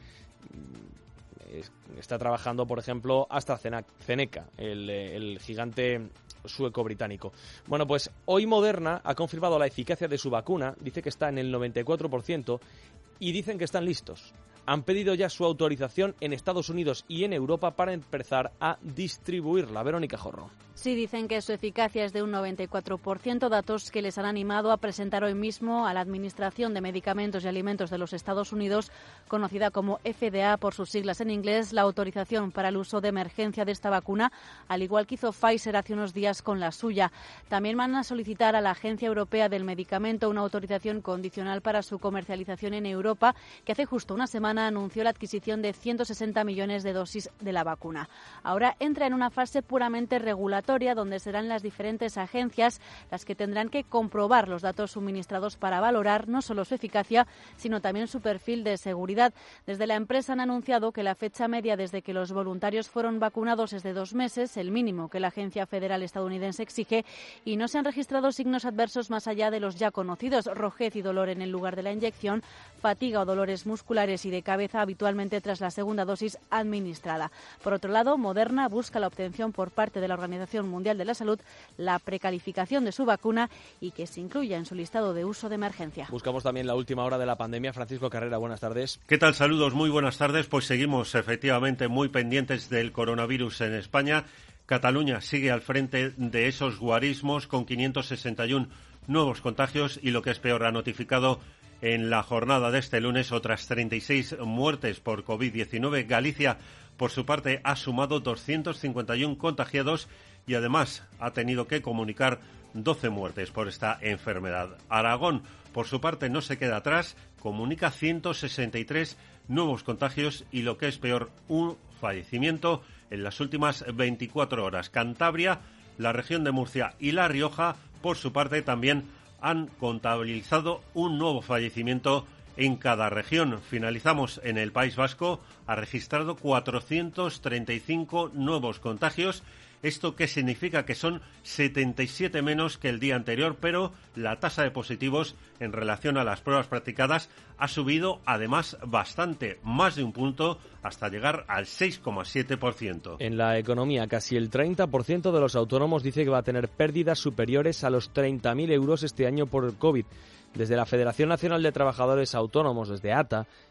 Speaker 2: está trabajando, por ejemplo, AstraZeneca, el, el gigante sueco-británico. Bueno, pues hoy Moderna ha confirmado la eficacia de su vacuna, dice que está en el noventa y cuatro por ciento y dicen que están listos. Han pedido ya su autorización en Estados Unidos y en Europa para empezar a distribuirla. Verónica Jorro.
Speaker 27: Sí, dicen que su eficacia es de un noventa y cuatro por ciento, datos que les han animado a presentar hoy mismo a la Administración de Medicamentos y Alimentos de los Estados Unidos, conocida como F D A por sus siglas en inglés, la autorización para el uso de emergencia de esta vacuna, al igual que hizo Pfizer hace unos días con la suya. También van a solicitar a la Agencia Europea del Medicamento una autorización condicional para su comercialización en Europa, que hace justo una semana anunció la adquisición de ciento sesenta millones de dosis de la vacuna. Ahora entra en una fase puramente regulatoria, donde serán las diferentes agencias las que tendrán que comprobar los datos suministrados para valorar no solo su eficacia, sino también su perfil de seguridad. Desde la empresa han anunciado que la fecha media desde que los voluntarios fueron vacunados es de dos meses, el mínimo que la Agencia Federal estadounidense exige, y no se han registrado signos adversos más allá de los ya conocidos: rojez y dolor en el lugar de la inyección, fatiga o dolores musculares y de cabeza habitualmente tras la segunda dosis administrada. Por otro lado, Moderna busca la obtención por parte de la Organización Mundial de la Salud la precalificación de su vacuna y que se incluya en su listado de uso de emergencia.
Speaker 2: Buscamos también la última hora de la pandemia. Francisco Carrera, buenas tardes.
Speaker 28: ¿Qué tal? Saludos, muy buenas tardes. Pues seguimos efectivamente muy pendientes del coronavirus en España. Cataluña sigue al frente de esos guarismos con quinientos sesenta y uno nuevos contagios y, lo que es peor, ha notificado en la jornada de este lunes otras treinta y seis muertes por COVID diecinueve. Galicia, por su parte, ha sumado doscientos cincuenta y uno contagiados y además ha tenido que comunicar doce muertes por esta enfermedad. Aragón, por su parte, no se queda atrás, comunica ciento sesenta y tres nuevos contagios y, lo que es peor, un fallecimiento en las últimas veinticuatro horas. Cantabria, la región de Murcia y La Rioja, por su parte, también han contabilizado un nuevo fallecimiento en cada región. Finalizamos en el País Vasco, ha registrado cuatrocientos treinta y cinco nuevos contagios. ¿Esto qué significa? Que son setenta y siete menos que el día anterior, pero la tasa de positivos en relación a las pruebas practicadas ha subido además bastante, más de un punto, hasta llegar al seis coma siete por ciento.
Speaker 2: En la economía, casi el treinta por ciento de los autónomos dice que va a tener pérdidas superiores a los treinta mil euros este año por COVID. Desde la Federación Nacional de Trabajadores Autónomos, desde A T A,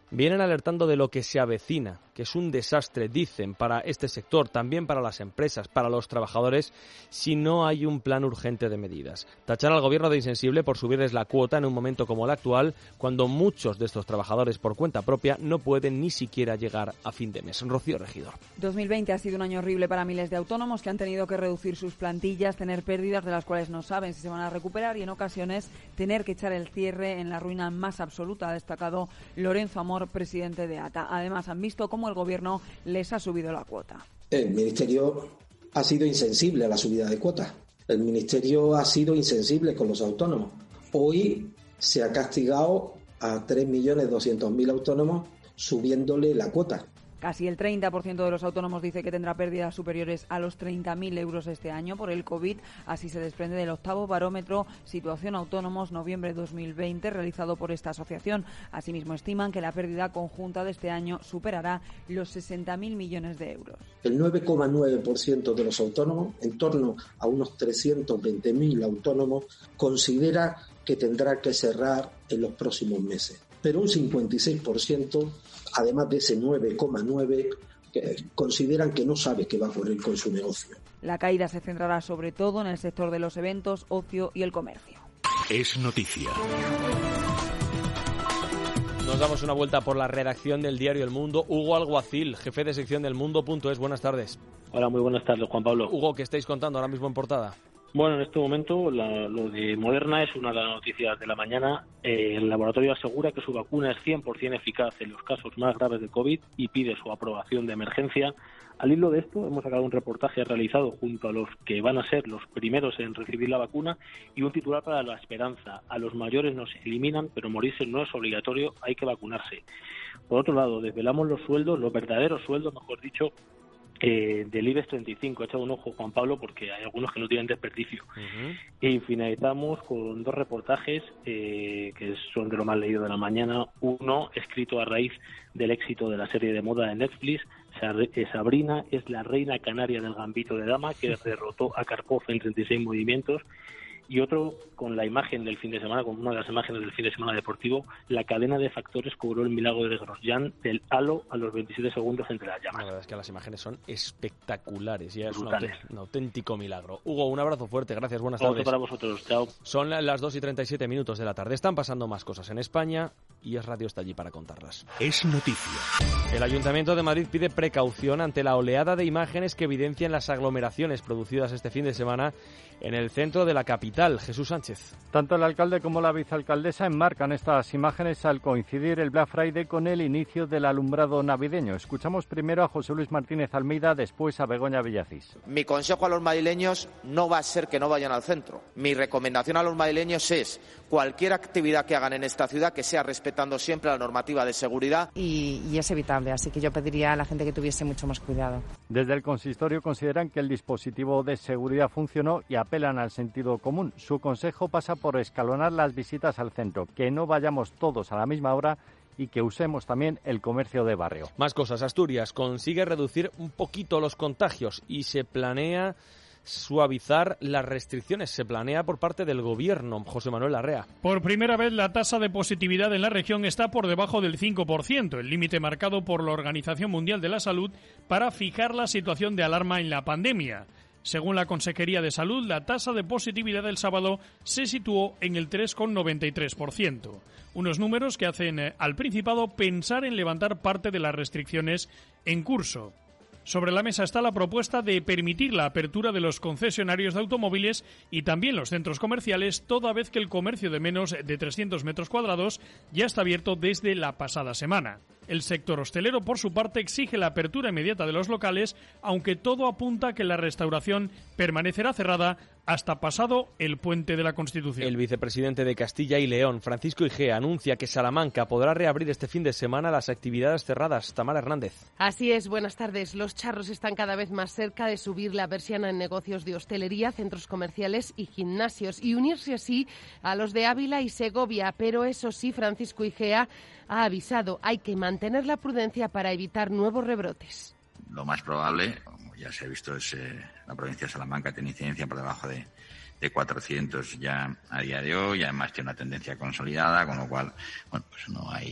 Speaker 2: vienen alertando de lo que se avecina, que es un desastre, dicen, para este sector, también para las empresas, para los trabajadores, si no hay un plan urgente de medidas. Tachar al gobierno de insensible por subirles la cuota en un momento como el actual, cuando muchos de estos trabajadores por cuenta propia no pueden ni siquiera llegar a fin de mes. Rocío Regidor.
Speaker 12: dos mil veinte ha sido un año horrible para miles de autónomos que han tenido que reducir sus plantillas, tener pérdidas de las cuales no saben si se van a recuperar y en ocasiones tener que echar el cierre en la ruina más absoluta, ha destacado Lorenzo Amor, presidente de A T A. Además, han visto cómo el gobierno les ha subido la cuota.
Speaker 13: El Ministerio ha sido insensible a la subida de cuotas. El Ministerio ha sido insensible con los autónomos. Hoy se ha castigado a tres millones doscientos mil autónomos subiéndole la cuota.
Speaker 12: Casi el treinta por ciento de los autónomos dice que tendrá pérdidas superiores a los treinta mil euros este año por el COVID. Así se desprende del octavo barómetro Situación Autónomos noviembre dos mil veinte realizado por esta asociación. Asimismo, estiman que la pérdida conjunta de este año superará los sesenta mil millones de euros.
Speaker 13: El nueve coma nueve por ciento de los autónomos, en torno a unos trescientos veinte mil autónomos, considera que tendrá que cerrar en los próximos meses. Pero un cincuenta y seis por ciento, además de ese nueve coma nueve por ciento, consideran que no sabe qué va a ocurrir con su negocio.
Speaker 12: La caída se centrará sobre todo en el sector de los eventos, ocio y el comercio.
Speaker 11: Es noticia.
Speaker 2: Nos damos una vuelta por la redacción del diario El Mundo. Hugo Alguacil, jefe de sección del Mundo.es. Buenas tardes.
Speaker 14: Hola, muy buenas tardes, Juan Pablo.
Speaker 2: Hugo, ¿qué estáis contando ahora mismo en portada?
Speaker 14: Bueno, en este momento la, lo de Moderna es una de las noticias de la mañana. Eh, el laboratorio asegura que su vacuna es cien por ciento eficaz en los casos más graves de COVID y pide su aprobación de emergencia. Al hilo de esto, hemos sacado un reportaje realizado junto a los que van a ser los primeros en recibir la vacuna y un titular para la esperanza. A los mayores nos eliminan, pero morirse no es obligatorio, hay que vacunarse. Por otro lado, desvelamos los sueldos, los verdaderos sueldos, mejor dicho, Eh, del IBEX treinta y cinco. Echa un ojo, Juan Pablo, porque hay algunos que no tienen desperdicio. Uh-huh. Y finalizamos con dos reportajes eh, que son de lo más leído de la mañana. Uno, escrito a raíz del éxito de la serie de moda de Netflix. Sabrina es la reina canaria del gambito de dama que derrotó a Karpov en treinta y seis movimientos. Y otro con la imagen del fin de semana, con una de las imágenes del fin de semana deportivo, la cadena de factores cobró el milagro de Grosjean del halo a los veintisiete segundos entre las llamas.
Speaker 2: La verdad es que las imágenes son espectaculares, ya es un, auténtico, un auténtico milagro. Hugo, un abrazo fuerte, gracias, buenas tardes.
Speaker 14: Otro para vosotros, chao.
Speaker 2: Son las dos y treinta y siete minutos de la tarde, están pasando más cosas en España y Es Radio está allí para contarlas.
Speaker 11: Es noticia.
Speaker 2: El Ayuntamiento de Madrid pide precaución ante la oleada de imágenes que evidencian las aglomeraciones producidas este fin de semana en el centro de la capital. Jesús Sánchez.
Speaker 15: Tanto el alcalde como la vicealcaldesa enmarcan estas imágenes al coincidir el Black Friday con el inicio del alumbrado navideño. Escuchamos primero a José Luis Martínez Almeida, después a Begoña Villacís.
Speaker 16: Mi consejo a los madrileños no va a ser que no vayan al centro. Mi recomendación a los madrileños es cualquier actividad que hagan en esta ciudad que sea respetando siempre la normativa de seguridad.
Speaker 17: Y, y es evitable, así que yo pediría a la gente que tuviese mucho más cuidado.
Speaker 15: Desde el consistorio consideran que el dispositivo de seguridad funcionó y apelan al sentido común. Su consejo pasa por escalonar las visitas al centro, que no vayamos todos a la misma hora y que usemos también el comercio de barrio.
Speaker 2: Más cosas. Asturias consigue reducir un poquito los contagios y se planea suavizar las restricciones. Se planea por parte del gobierno. José Manuel Larrea.
Speaker 18: Por primera vez la tasa de positividad en la región está por debajo del cinco por ciento, el límite marcado por la Organización Mundial de la Salud para fijar la situación de alarma en la pandemia. Según la Consejería de Salud, la tasa de positividad del sábado se situó en el tres coma noventa y tres por ciento. Unos números que hacen al Principado pensar en levantar parte de las restricciones en curso. Sobre la mesa está la propuesta de permitir la apertura de los concesionarios de automóviles y también los centros comerciales, toda vez que el comercio de menos de trescientos metros cuadrados ya está abierto desde la pasada semana. El sector hostelero, por su parte, exige la apertura inmediata de los locales, aunque todo apunta a que la restauración permanecerá cerrada hasta pasado el puente de la Constitución.
Speaker 2: El vicepresidente de Castilla y León, Francisco Igea, anuncia que Salamanca podrá reabrir este fin de semana las actividades cerradas. Tamara Hernández.
Speaker 19: Así es, buenas tardes. Los charros están cada vez más cerca de subir la persiana en negocios de hostelería, centros comerciales y gimnasios y unirse así a los de Ávila y Segovia. Pero eso sí, Francisco Igea ha avisado, hay que mantener la prudencia para evitar nuevos rebrotes.
Speaker 29: Lo más probable, como ya se ha visto, es eh, la provincia de Salamanca tiene incidencia por debajo de, de cuatrocientos ya a día de hoy, y además tiene una tendencia consolidada, con lo cual, bueno, pues no hay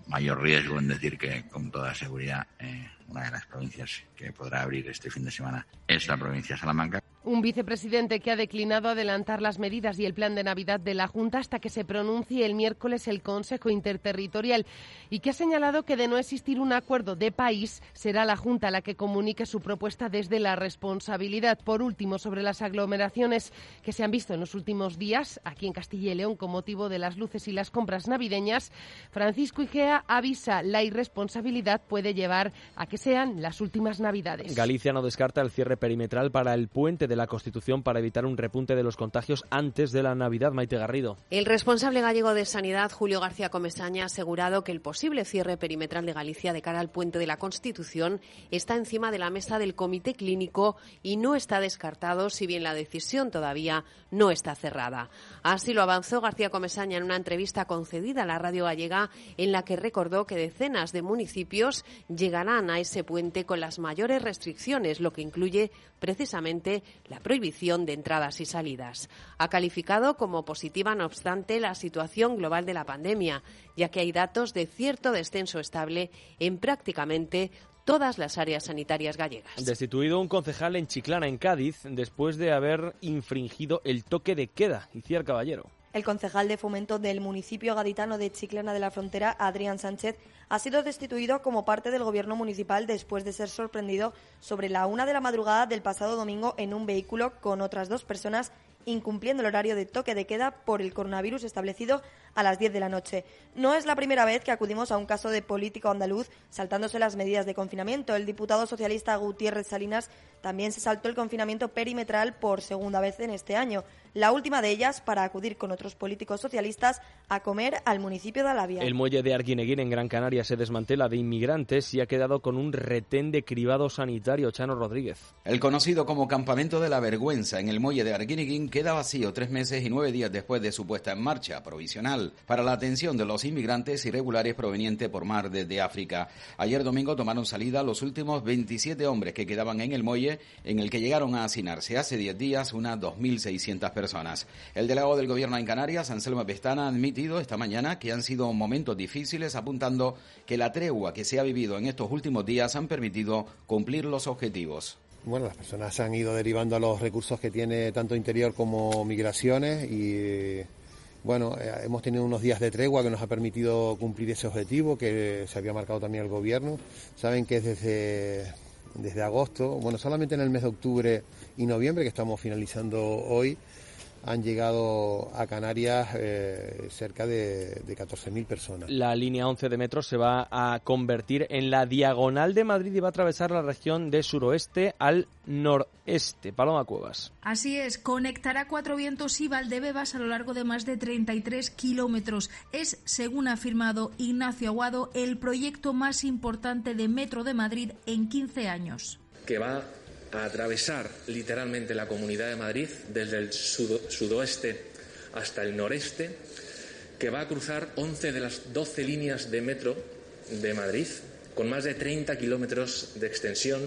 Speaker 29: mayor riesgo en decir que, con toda seguridad, eh, una de las provincias que podrá abrir este fin de semana es la provincia de Salamanca.
Speaker 19: Un vicepresidente que ha declinado adelantar las medidas y el plan de Navidad de la Junta hasta que se pronuncie el miércoles el Consejo Interterritorial y que ha señalado que de no existir un acuerdo de país será la Junta la que comunique su propuesta desde la responsabilidad. Por último, sobre las aglomeraciones que se han visto en los últimos días aquí en Castilla y León con motivo de las luces y las compras navideñas, Francisco Igea avisa: la irresponsabilidad puede llevar a que sean las últimas Navidades.
Speaker 2: Galicia no descarta el cierre perimetral para el puente de la Constitución para evitar un repunte de los contagios antes de la Navidad. Maite Garrido.
Speaker 3: El responsable gallego de Sanidad, Julio García Comesaña, ha asegurado que el posible cierre perimetral de Galicia de cara al puente de la Constitución está encima de la mesa del Comité Clínico y no está descartado, si bien la decisión todavía no está cerrada. Así lo avanzó García Comesaña en una entrevista concedida a la radio gallega, en la que recordó que decenas de municipios llegarán a ese puente con las mayores restricciones, lo que incluye precisamente la prohibición de entradas y salidas. Ha calificado como positiva, no obstante, la situación global de la pandemia, ya que hay datos de cierto descenso estable en prácticamente todas las áreas sanitarias gallegas.
Speaker 2: Destituido un concejal en Chiclana, en Cádiz, después de haber infringido el toque de queda. Iciar Caballero.
Speaker 8: El concejal de fomento del municipio gaditano de Chiclana de la Frontera, Adrián Sánchez, ha sido destituido como parte del gobierno municipal después de ser sorprendido sobre la una de la madrugada del pasado domingo en un vehículo con otras dos personas, incumpliendo el horario de toque de queda por el coronavirus establecido a las diez de la noche. No es la primera vez que acudimos a un caso de político andaluz saltándose las medidas de confinamiento. El diputado socialista Gutiérrez Salinas también se saltó el confinamiento perimetral por segunda vez en este año. La última de ellas para acudir con otros políticos socialistas a comer al municipio de Alavia.
Speaker 2: El muelle de Arguineguín en Gran Canaria se desmantela de inmigrantes y ha quedado con un retén de cribado sanitario. Chano Rodríguez.
Speaker 9: El conocido como Campamento de la Vergüenza en el muelle de Arguineguín queda vacío tres meses y nueve días después de su puesta en marcha provisional para la atención de los inmigrantes irregulares provenientes por mar desde África. Ayer domingo tomaron salida los últimos veintisiete hombres que quedaban en el muelle, en el que llegaron a hacinarse hace diez días unas dos mil seiscientas personas. El delegado del Gobierno en Canarias, Anselmo Pestana, ha admitido esta mañana que han sido momentos difíciles, apuntando que la tregua que se ha vivido en estos últimos días han permitido cumplir los objetivos.
Speaker 20: Bueno, las personas se han ido derivando a los recursos que tiene tanto Interior como Migraciones y, bueno, eh, hemos tenido unos días de tregua que nos ha permitido cumplir ese objetivo que se había marcado también el Gobierno. Saben que es desde, desde agosto, bueno, solamente en el mes de octubre y noviembre, que estamos finalizando hoy, han llegado a Canarias eh, cerca de, de catorce mil personas.
Speaker 2: La línea once de metro se va a convertir en la diagonal de Madrid y va a atravesar la región de suroeste al noreste. Paloma Cuevas.
Speaker 21: Así es, conectará Cuatro Vientos y Valdebebas a lo largo de más de treinta y tres kilómetros. Es, según ha afirmado Ignacio Aguado, el proyecto más importante de Metro de Madrid en quince años.
Speaker 22: Que va a atravesar literalmente la Comunidad de Madrid desde el sudo, sudoeste hasta el noreste, que va a cruzar once de las doce líneas de metro de Madrid, con más de treinta kilómetros de extensión,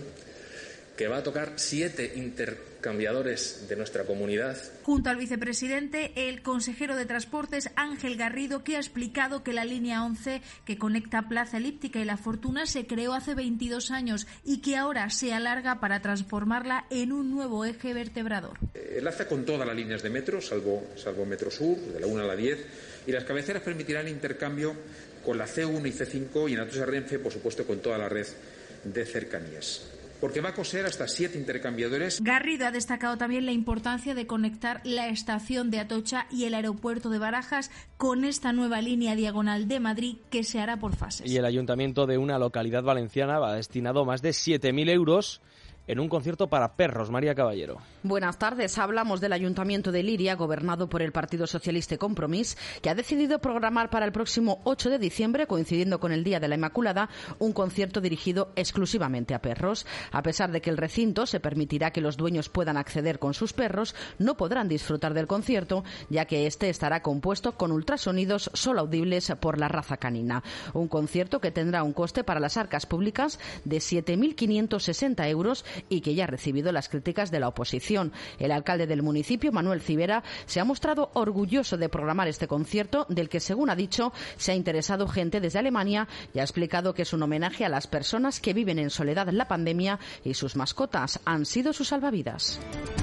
Speaker 22: que va a tocar siete intercambiadores de nuestra comunidad.
Speaker 21: Junto al vicepresidente, el consejero de Transportes, Ángel Garrido, que ha explicado que la línea once, que conecta Plaza Elíptica y La Fortuna, se creó hace veintidós años y que ahora se alarga para transformarla en un nuevo eje vertebrador.
Speaker 22: Enlaza con todas las líneas de metro, salvo, salvo Metro Sur, de la una a la diez, y las cabeceras permitirán intercambio con la C uno y C cinco y en Atocha Renfe, por supuesto, con toda la red de cercanías, porque va a coser hasta siete intercambiadores.
Speaker 21: Garrido ha destacado también la importancia de conectar la estación de Atocha y el aeropuerto de Barajas con esta nueva línea diagonal de Madrid que se hará por fases.
Speaker 2: Y el ayuntamiento de una localidad valenciana va destinado más de siete mil euros en un concierto para perros. María Caballero.
Speaker 23: Buenas tardes. Hablamos del Ayuntamiento de Liria, gobernado por el Partido Socialista y Compromís, que ha decidido programar para el próximo ocho de diciembre, coincidiendo con el Día de la Inmaculada, un concierto dirigido exclusivamente a perros. A pesar de que el recinto se permitirá que los dueños puedan acceder con sus perros, no podrán disfrutar del concierto, ya que este estará compuesto con ultrasonidos solo audibles por la raza canina. Un concierto que tendrá un coste para las arcas públicas de siete mil quinientos sesenta euros y que ya ha recibido las críticas de la oposición. El alcalde del municipio, Manuel Civera, se ha mostrado orgulloso de programar este concierto, del que, según ha dicho, se ha interesado gente desde Alemania y ha explicado que es un homenaje a las personas que viven en soledad en la pandemia y sus mascotas han sido sus salvavidas.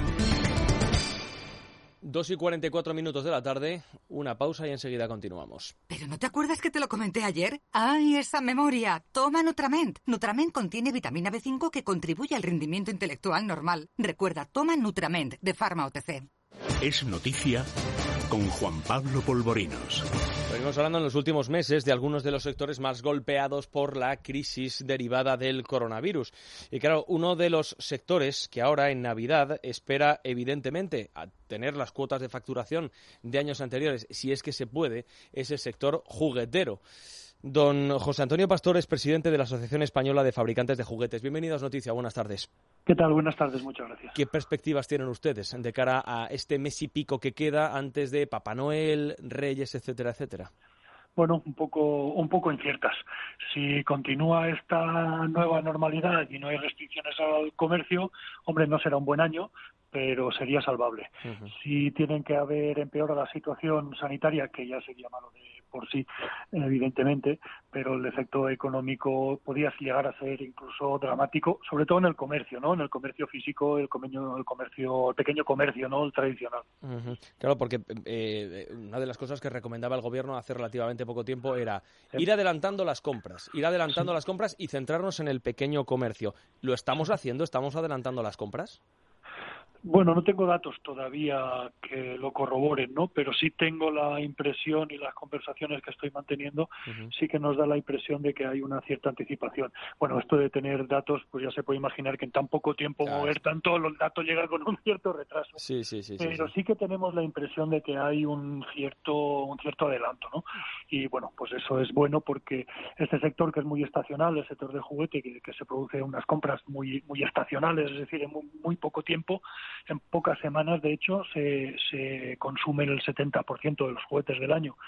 Speaker 2: dos y cuarenta y cuatro minutos de la tarde, una pausa y enseguida continuamos.
Speaker 1: ¿Pero no te acuerdas que te lo comenté ayer? ¡Ay, esa memoria! Toma Nutrament. Nutrament contiene vitamina B cinco que contribuye al rendimiento intelectual normal. Recuerda, toma Nutrament de Pharma O T C.
Speaker 11: Es noticia con Juan Pablo Polvorinos.
Speaker 2: Venimos hablando en los últimos meses de algunos de los sectores más golpeados por la crisis derivada del coronavirus. Y claro, uno de los sectores que ahora en Navidad espera evidentemente a tener las cuotas de facturación de años anteriores, si es que se puede, es el sector juguetero. Don José Antonio Pastor es presidente de la Asociación Española de Fabricantes de Juguetes. Bienvenidos a Noticia, buenas tardes.
Speaker 4: ¿Qué tal? Buenas tardes, muchas gracias.
Speaker 2: ¿Qué perspectivas tienen ustedes de cara a este mes y pico que queda antes de Papá Noel, Reyes, etcétera, etcétera?
Speaker 4: Bueno, un poco, un poco inciertas. Si continúa esta nueva normalidad y no hay restricciones al comercio, hombre, no será un buen año, pero sería salvable. Uh-huh. Si tienen que haber empeora la situación sanitaria, que ya sería malo de por sí, evidentemente, pero el efecto económico podría llegar a ser incluso dramático, sobre todo en el comercio, ¿no? En el comercio físico, el comercio, el comercio, el pequeño comercio, ¿no? El tradicional.
Speaker 2: Uh-huh. Claro, porque eh, una de las cosas que recomendaba el gobierno hace relativamente poco tiempo era ir adelantando las compras, ir adelantando sí. las compras y centrarnos en el pequeño comercio. ¿Lo estamos haciendo? ¿Estamos adelantando las compras?
Speaker 4: Bueno, no tengo datos todavía que lo corroboren, ¿no? Pero sí tengo la impresión y las conversaciones que estoy manteniendo uh-huh. sí que nos da la impresión de que hay una cierta anticipación. Bueno, esto de tener datos, pues ya se puede imaginar que en tan poco tiempo claro. mover tanto, los datos llegan con un cierto retraso.
Speaker 2: Sí, sí, sí.
Speaker 4: Pero
Speaker 2: sí,
Speaker 4: sí. sí que tenemos la impresión de que hay un cierto un cierto adelanto, ¿no? Y bueno, pues eso es bueno porque este sector que es muy estacional, el sector del juguete, que, que se produce unas compras muy muy estacionales, es decir, en muy, muy poco tiempo. En pocas semanas, de hecho, se, se consumen el setenta por ciento de los juguetes del año.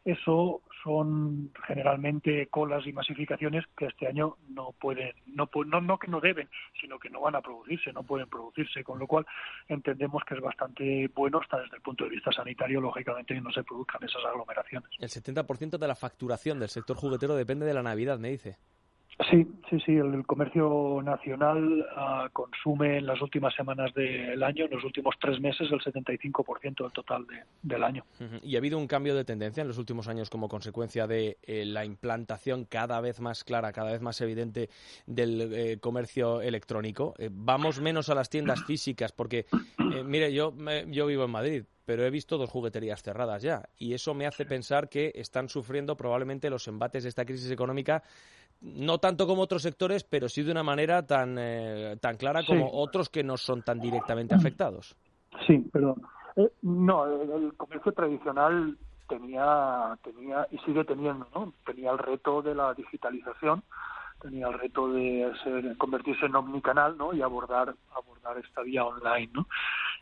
Speaker 4: Eso son generalmente colas y masificaciones que este año no pueden, no, no, no que no deben, sino que no van a producirse, no pueden producirse, con lo cual entendemos que es bastante bueno hasta desde el punto de vista sanitario, lógicamente, que no se produzcan esas aglomeraciones.
Speaker 2: El setenta por ciento de la facturación del sector juguetero depende de la Navidad, me dice.
Speaker 4: Sí, sí, sí. El, el comercio nacional uh, consume en las últimas semanas del año, en los últimos tres meses, el setenta y cinco por ciento del total de, del año.
Speaker 2: Uh-huh. ¿Y ha habido un cambio de tendencia en los últimos años como consecuencia de eh, la implantación cada vez más clara, cada vez más evidente del eh, comercio electrónico? Eh, ¿Vamos menos a las tiendas físicas? Porque, eh, mire, yo, me, yo vivo en Madrid, pero he visto dos jugueterías cerradas ya, y eso me hace pensar que están sufriendo probablemente los embates de esta crisis económica, no tanto como otros sectores, pero sí de una manera tan eh, tan clara como sí. otros que no son tan directamente afectados.
Speaker 4: Sí, perdón. Eh, no, el, el comercio tradicional tenía tenía y sigue teniendo, ¿no? Tenía el reto de la digitalización, tenía el reto de ser, convertirse en omnicanal, ¿no? Y abordar abordar esta vía online, ¿no?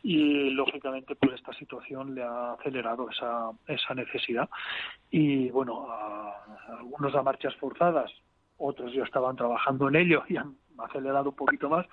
Speaker 4: Y lógicamente pues esta situación le ha acelerado esa esa necesidad y bueno, a, a algunos a marchas forzadas, otros ya estaban trabajando en ello y han acelerado un poquito más,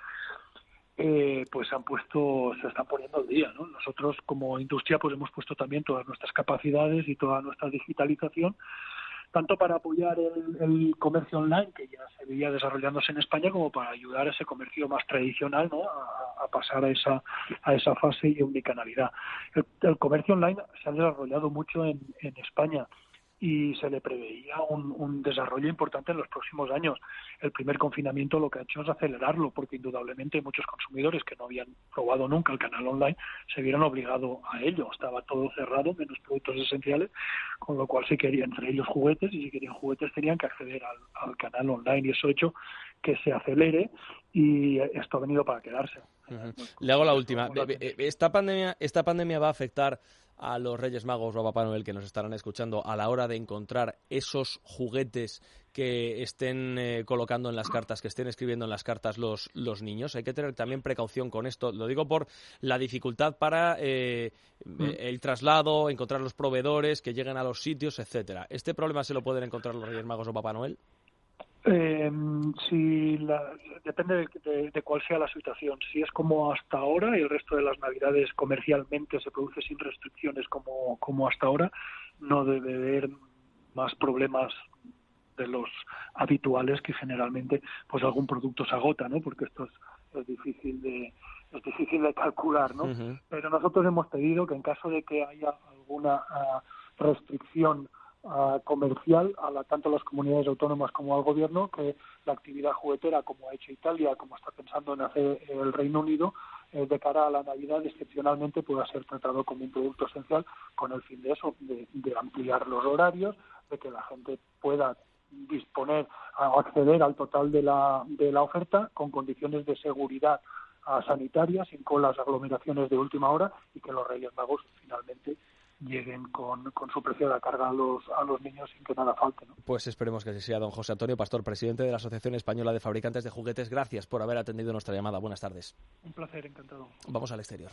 Speaker 4: eh, pues han puesto, se están poniendo al día, ¿no? Nosotros como industria pues hemos puesto también todas nuestras capacidades y toda nuestra digitalización, tanto para apoyar el, el comercio online, que ya se veía desarrollándose en España, como para ayudar a ese comercio más tradicional, ¿no? a, a pasar a esa a esa fase de omnicanalidad. El, el comercio online se ha desarrollado mucho en, en España y se le preveía un, un desarrollo importante en los próximos años. El primer confinamiento lo que ha hecho es acelerarlo, porque indudablemente muchos consumidores que no habían probado nunca el canal online se vieron obligados a ello. Estaba todo cerrado, menos productos esenciales, con lo cual si querían, entre ellos juguetes, y si querían juguetes tenían que acceder al, al canal online, y eso ha hecho que se acelere, y esto ha venido para quedarse.
Speaker 2: Uh-huh. Le hago la última. ¿Esta pandemia, esta pandemia va a afectar a los Reyes Magos o a Papá Noel que nos estarán escuchando a la hora de encontrar esos juguetes que estén eh, colocando en las cartas, que estén escribiendo en las cartas los, los niños? Hay que tener también precaución con esto. Lo digo por la dificultad para eh, mm. el traslado, encontrar los proveedores, que lleguen a los sitios, etcétera. ¿Este problema se lo pueden encontrar los Reyes Magos o Papá Noel?
Speaker 4: Eh, si la, depende de, de, de cuál sea la situación. Si es como hasta ahora y el resto de las Navidades comercialmente se produce sin restricciones como, como hasta ahora, no debe haber más problemas de los habituales, que generalmente pues algún producto se agota, ¿no? Porque esto es, es difícil de es difícil de calcular, ¿no? Uh-huh. Pero nosotros hemos pedido que en caso de que haya alguna uh, restricción Uh, comercial a la, tanto a las comunidades autónomas como al gobierno, que la actividad juguetera, como ha hecho Italia, como está pensando en hacer el Reino Unido, eh, de cara a la Navidad excepcionalmente pueda ser tratado como un producto esencial, con el fin de eso, de, de ampliar los horarios, de que la gente pueda disponer o acceder al total de la, de la oferta con condiciones de seguridad uh, sanitaria, sin colas, aglomeraciones de última hora, y que los Reyes Magos finalmente lleguen con, con su preciada carga a los, a los niños sin que nada falte, ¿no?
Speaker 2: Pues esperemos que así sea. Don José Antonio Pastor, presidente de la Asociación Española de Fabricantes de Juguetes, gracias por haber atendido nuestra llamada. Buenas tardes.
Speaker 4: Un placer, encantado.
Speaker 2: Vamos al exterior.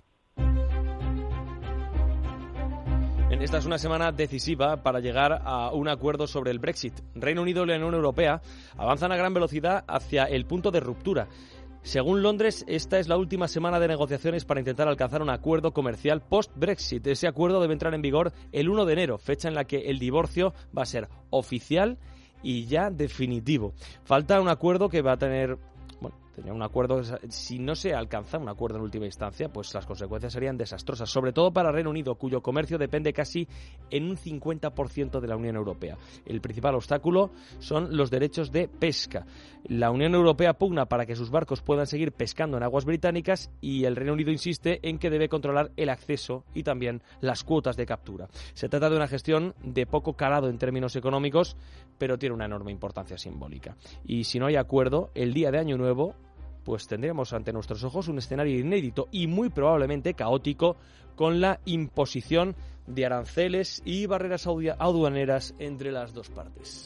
Speaker 2: Esta es una semana decisiva para llegar a un acuerdo sobre el Brexit. Reino Unido y la Unión Europea avanzan a gran velocidad hacia el punto de ruptura. Según Londres, esta es la última semana de negociaciones para intentar alcanzar un acuerdo comercial post-Brexit. Ese acuerdo debe entrar en vigor el uno de enero, fecha en la que el divorcio va a ser oficial y ya definitivo. Falta un acuerdo que va a tener... Bueno, tenía un acuerdo, si no se alcanza un acuerdo en última instancia, pues las consecuencias serían desastrosas, sobre todo para Reino Unido, cuyo comercio depende casi en un cincuenta por ciento de la Unión Europea. El principal obstáculo son los derechos de pesca. La Unión Europea pugna para que sus barcos puedan seguir pescando en aguas británicas y el Reino Unido insiste en que debe controlar el acceso y también las cuotas de captura. Se trata de una gestión de poco calado en términos económicos, pero tiene una enorme importancia simbólica. Y si no hay acuerdo, el día de Año Nuevo, pues tendremos ante nuestros ojos un escenario inédito y muy probablemente caótico, con la imposición de aranceles y barreras aduaneras entre las dos partes.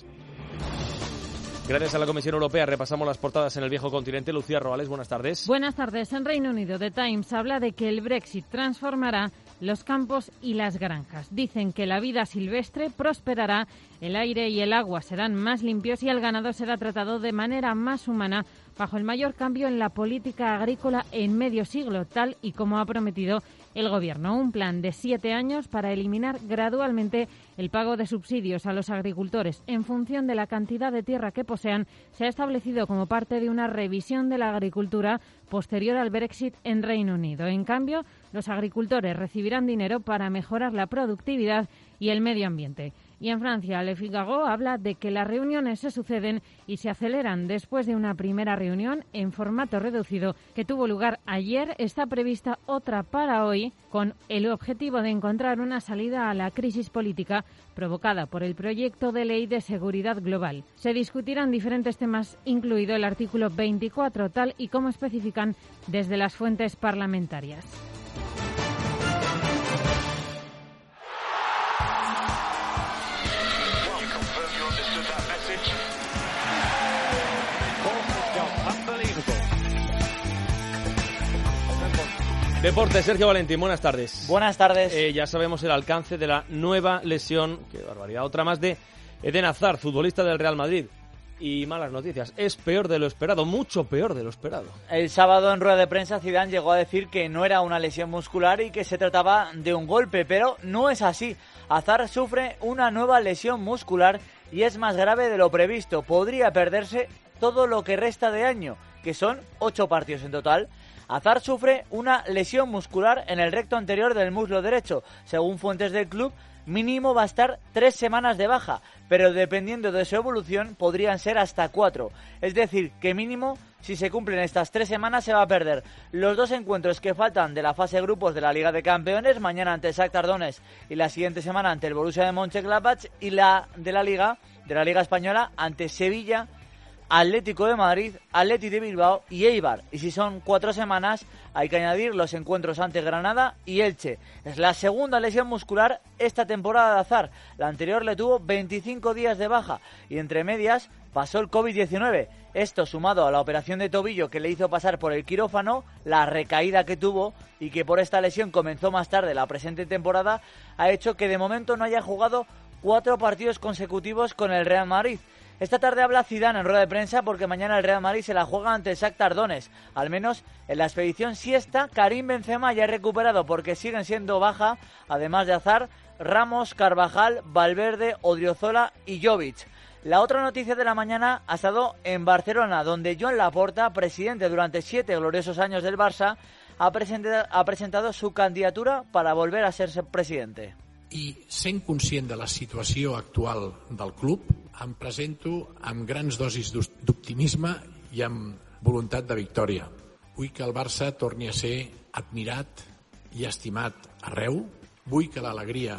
Speaker 2: Gracias a la Comisión Europea repasamos las portadas en el viejo continente. Lucía Roales, buenas tardes.
Speaker 5: Buenas tardes. En Reino Unido, The Times habla de que el Brexit transformará los campos y las granjas. Dicen que la vida silvestre prosperará, el aire y el agua serán más limpios y el ganado será tratado de manera más humana, bajo el mayor cambio en la política agrícola en medio siglo, tal y como ha prometido el Gobierno. Un plan de siete años para eliminar gradualmente el pago de subsidios a los agricultores en función de la cantidad de tierra que posean se ha establecido como parte de una revisión de la agricultura posterior al Brexit en Reino Unido. En cambio, los agricultores recibirán dinero para mejorar la productividad y el medio ambiente. Y en Francia, Le Figaro habla de que las reuniones se suceden y se aceleran después de una primera reunión en formato reducido que tuvo lugar ayer. Está prevista otra para hoy con el objetivo de encontrar una salida a la crisis política provocada por el proyecto de ley de seguridad global. Se discutirán diferentes temas, incluido el artículo veinticuatro, tal y como especifican desde las fuentes parlamentarias.
Speaker 2: Deporte, Sergio Valentín, buenas tardes.
Speaker 6: Buenas tardes.
Speaker 2: Eh, ya sabemos el alcance de la nueva lesión, qué barbaridad, otra más de Eden Hazard, futbolista del Real Madrid. Y malas noticias, es peor de lo esperado, mucho peor de lo esperado.
Speaker 6: El sábado en rueda de prensa Zidane llegó a decir que no era una lesión muscular y que se trataba de un golpe, pero no es así. Hazard sufre una nueva lesión muscular y es más grave de lo previsto. Podría perderse todo lo que resta de año, que son ocho partidos en total. Hazard sufre una lesión muscular en el recto anterior del muslo derecho. Según fuentes del club, mínimo va a estar tres semanas de baja, pero dependiendo de su evolución podrían ser hasta cuatro. Es decir, que mínimo, si se cumplen estas tres semanas, se va a perder los dos encuentros que faltan de la fase grupos de la Liga de Campeones, mañana ante el Shakhtar Donetsk y la siguiente semana ante el Borussia de Mönchengladbach, y la de la Liga, de la Liga Española, ante Sevilla, Atlético de Madrid, Athletic de Bilbao y Eibar. Y si son cuatro semanas, hay que añadir los encuentros ante Granada y Elche. Es la segunda lesión muscular esta temporada de Hazard. La anterior le tuvo veinticinco días de baja y entre medias pasó el covid diecinueve. Esto sumado a la operación de tobillo que le hizo pasar por el quirófano, la recaída que tuvo y que por esta lesión comenzó más tarde la presente temporada, ha hecho que de momento no haya jugado cuatro partidos consecutivos con el Real Madrid. Esta tarde habla Zidane en rueda de prensa porque mañana el Real Madrid se la juega ante el Shakhtar Donetsk. Al menos en la expedición sí está Karim Benzema ya recuperado porque siguen siendo baja, además de Hazard, Ramos, Carvajal, Valverde, Odriozola y Jovic. La otra noticia de la mañana ha estado en Barcelona, donde Joan Laporta, presidente durante siete gloriosos años del Barça, ha presentado, ha presentado su candidatura para volver a ser presidente.
Speaker 7: I sent conscient de la situació actual del club, em presento amb grans dosis d'optimisme i amb voluntat de victòria. Vull que el Barça torni a ser admirat i estimat arreu. Vull que l'alegria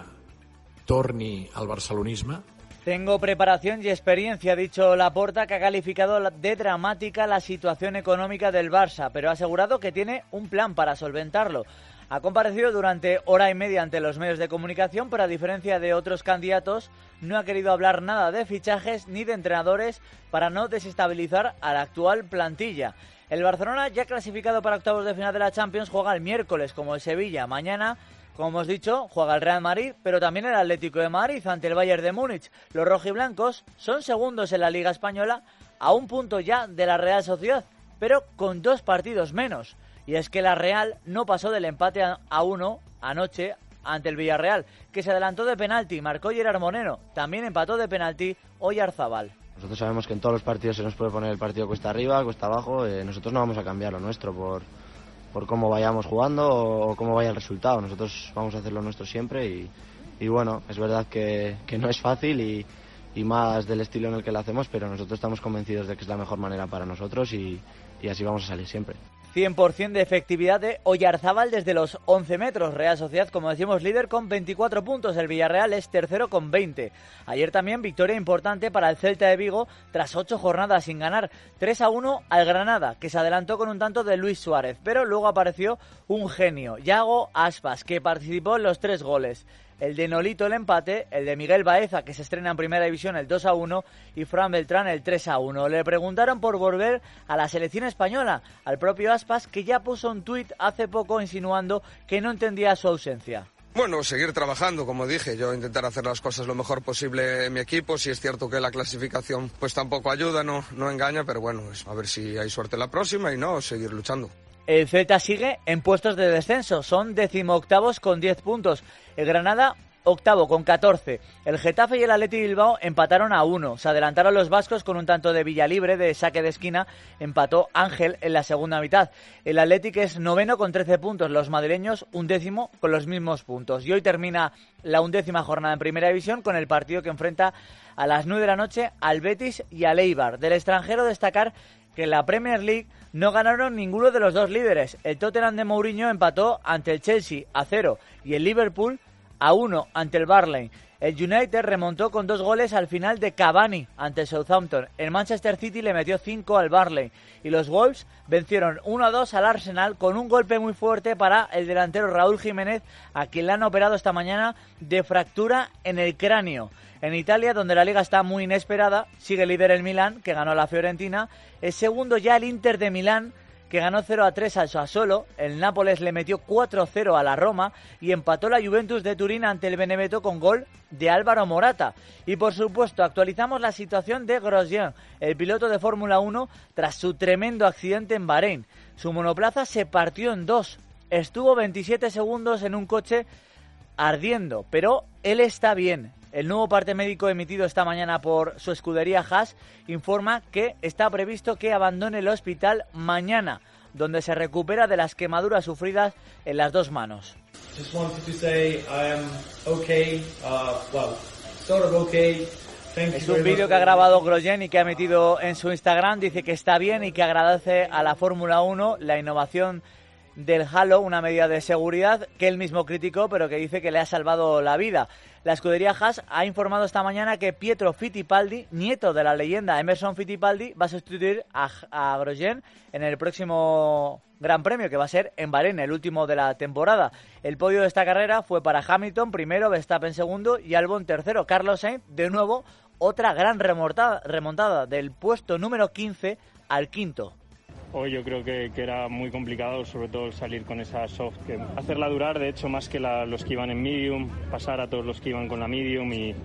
Speaker 7: torni al barcelonisme.
Speaker 6: Tengo preparación y experiencia, ha dicho Laporta, que ha calificado de dramática la situación económica del Barça, pero ha asegurado que tiene un plan para solventarlo. Ha comparecido durante hora y media ante los medios de comunicación, pero a diferencia de otros candidatos, no ha querido hablar nada de fichajes ni de entrenadores para no desestabilizar a la actual plantilla. El Barcelona, ya clasificado para octavos de final de la Champions, juega el miércoles como el Sevilla. Mañana, como hemos dicho, juega el Real Madrid, pero también el Atlético de Madrid ante el Bayern de Múnich. Los rojiblancos son segundos en la Liga Española, a un punto ya de la Real Sociedad, pero con dos partidos menos. Y es que la Real no pasó del empate a uno anoche ante el Villarreal, que se adelantó de penalti, marcó Gerard Moreno, también empató de penalti Oyarzabal.
Speaker 10: Nosotros sabemos que en todos los partidos se nos puede poner el partido cuesta arriba, cuesta abajo, eh, nosotros no vamos a cambiar lo nuestro por, por cómo vayamos jugando o cómo vaya el resultado, nosotros vamos a hacer lo nuestro siempre y, y bueno, es verdad que, que no es fácil y, y más del estilo en el que lo hacemos, pero nosotros estamos convencidos de que es la mejor manera para nosotros y, y así vamos a salir siempre.
Speaker 6: cien por ciento de efectividad de Oyarzabal desde los once metros. Real Sociedad, como decimos, líder con veinticuatro puntos. El Villarreal es tercero con veinte. Ayer también victoria importante para el Celta de Vigo tras ocho jornadas sin ganar. tres a uno al Granada, que se adelantó con un tanto de Luis Suárez. Pero luego apareció un genio, Yago Aspas, que participó en los tres goles. El de Nolito el empate, el de Miguel Baeza, que se estrena en Primera División, el dos a uno, y Fran Beltrán el tres a uno. Le preguntaron por volver a la selección española, al propio Aspas, que ya puso un tuit hace poco insinuando que no entendía su ausencia.
Speaker 12: Bueno, seguir trabajando, como dije, yo intentar hacer las cosas lo mejor posible en mi equipo. Si es cierto que la clasificación pues tampoco ayuda, no, no engaña, pero bueno, a ver si hay suerte la próxima y no, seguir luchando.
Speaker 6: El Celta sigue en puestos de descenso, son decimoctavos con diez puntos. El Granada, octavo con catorce. El Getafe y el Athletic Bilbao empataron a uno. Se adelantaron los vascos con un tanto de Villalibre de saque de esquina. Empató Ángel en la segunda mitad. El Athletic es noveno con trece puntos. Los madrileños undécimo con los mismos puntos. Y hoy termina la undécima jornada en Primera División con el partido que enfrenta a las nueve de la noche al Betis y al Eibar. Del extranjero destacar que en la Premier League no ganaron ninguno de los dos líderes. El Tottenham de Mourinho empató ante el Chelsea a cero y el Liverpool a uno ante el Burnley. El United remontó con dos goles al final de Cavani ante el Southampton. El Manchester City le metió cinco al Burnley. Y los Wolves vencieron uno a dos al Arsenal con un golpe muy fuerte para el delantero Raúl Jiménez, a quien le han operado esta mañana de fractura en el cráneo. En Italia, donde la liga está muy inesperada, sigue líder el Milán, que ganó a la Fiorentina. El segundo ya el Inter de Milán, que ganó cero a tres al Sassuolo. El Nápoles le metió cuatro a cero a la Roma y empató la Juventus de Turín ante el Benevento con gol de Álvaro Morata. Y por supuesto, actualizamos la situación de Grosjean, el piloto de Fórmula uno, tras su tremendo accidente en Bahrein. Su monoplaza se partió en dos. Estuvo veintisiete segundos en un coche ardiendo, pero él está bien. El nuevo parte médico emitido esta mañana por su escudería Haas informa que está previsto que abandone el hospital mañana, donde se recupera de las quemaduras sufridas en las dos manos.
Speaker 13: Just wanted to say I am okay, uh, well, sort of okay.
Speaker 6: Es un vídeo que ha grabado Grosjean y que ha emitido en su Instagram. Dice que está bien y que agradece a la Fórmula uno la innovación del Halo, una medida de seguridad que él mismo criticó, pero que dice que le ha salvado la vida. La escudería Haas ha informado esta mañana que Pietro Fittipaldi, nieto de la leyenda Emerson Fittipaldi, va a sustituir a, a Grosjean en el próximo Gran Premio, que va a ser en Bahrein, el último de la temporada. El podio de esta carrera fue para Hamilton primero, Verstappen segundo y Albon tercero. Carlos Sainz, de nuevo, otra gran remontada, remontada del puesto número quince al quinto.
Speaker 24: Hoy yo creo que, que era muy complicado, sobre todo salir con esa soft, que hacerla durar, de hecho, más que la, los que iban en medium, pasar a todos los que iban con la medium y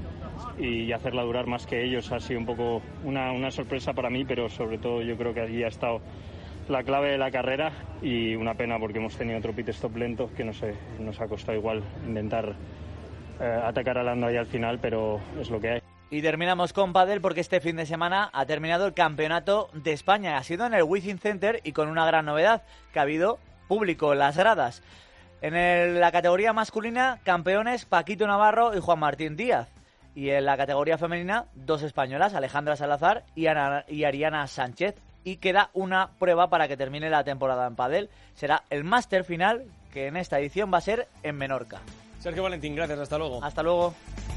Speaker 24: y hacerla durar más que ellos. Ha sido un poco una, una sorpresa para mí, pero sobre todo yo creo que allí ha estado la clave de la carrera y una pena porque hemos tenido otro pit stop lento que no sé, nos ha costado igual intentar eh, atacar a Lando ahí al final, pero es lo que hay.
Speaker 6: Y terminamos con pádel porque este fin de semana ha terminado el Campeonato de España. Ha sido en el Wizzing Center y con una gran novedad, que ha habido público en las gradas. En el, la categoría masculina, campeones Paquito Navarro y Juan Martín Díaz. Y en la categoría femenina, dos españolas, Alejandra Salazar y, Ana, y Ariana Sánchez. Y queda una prueba para que termine la temporada en pádel. Será el máster final, que en esta edición va a ser en Menorca.
Speaker 2: Sergio Valentín, gracias, hasta luego.
Speaker 6: Hasta luego.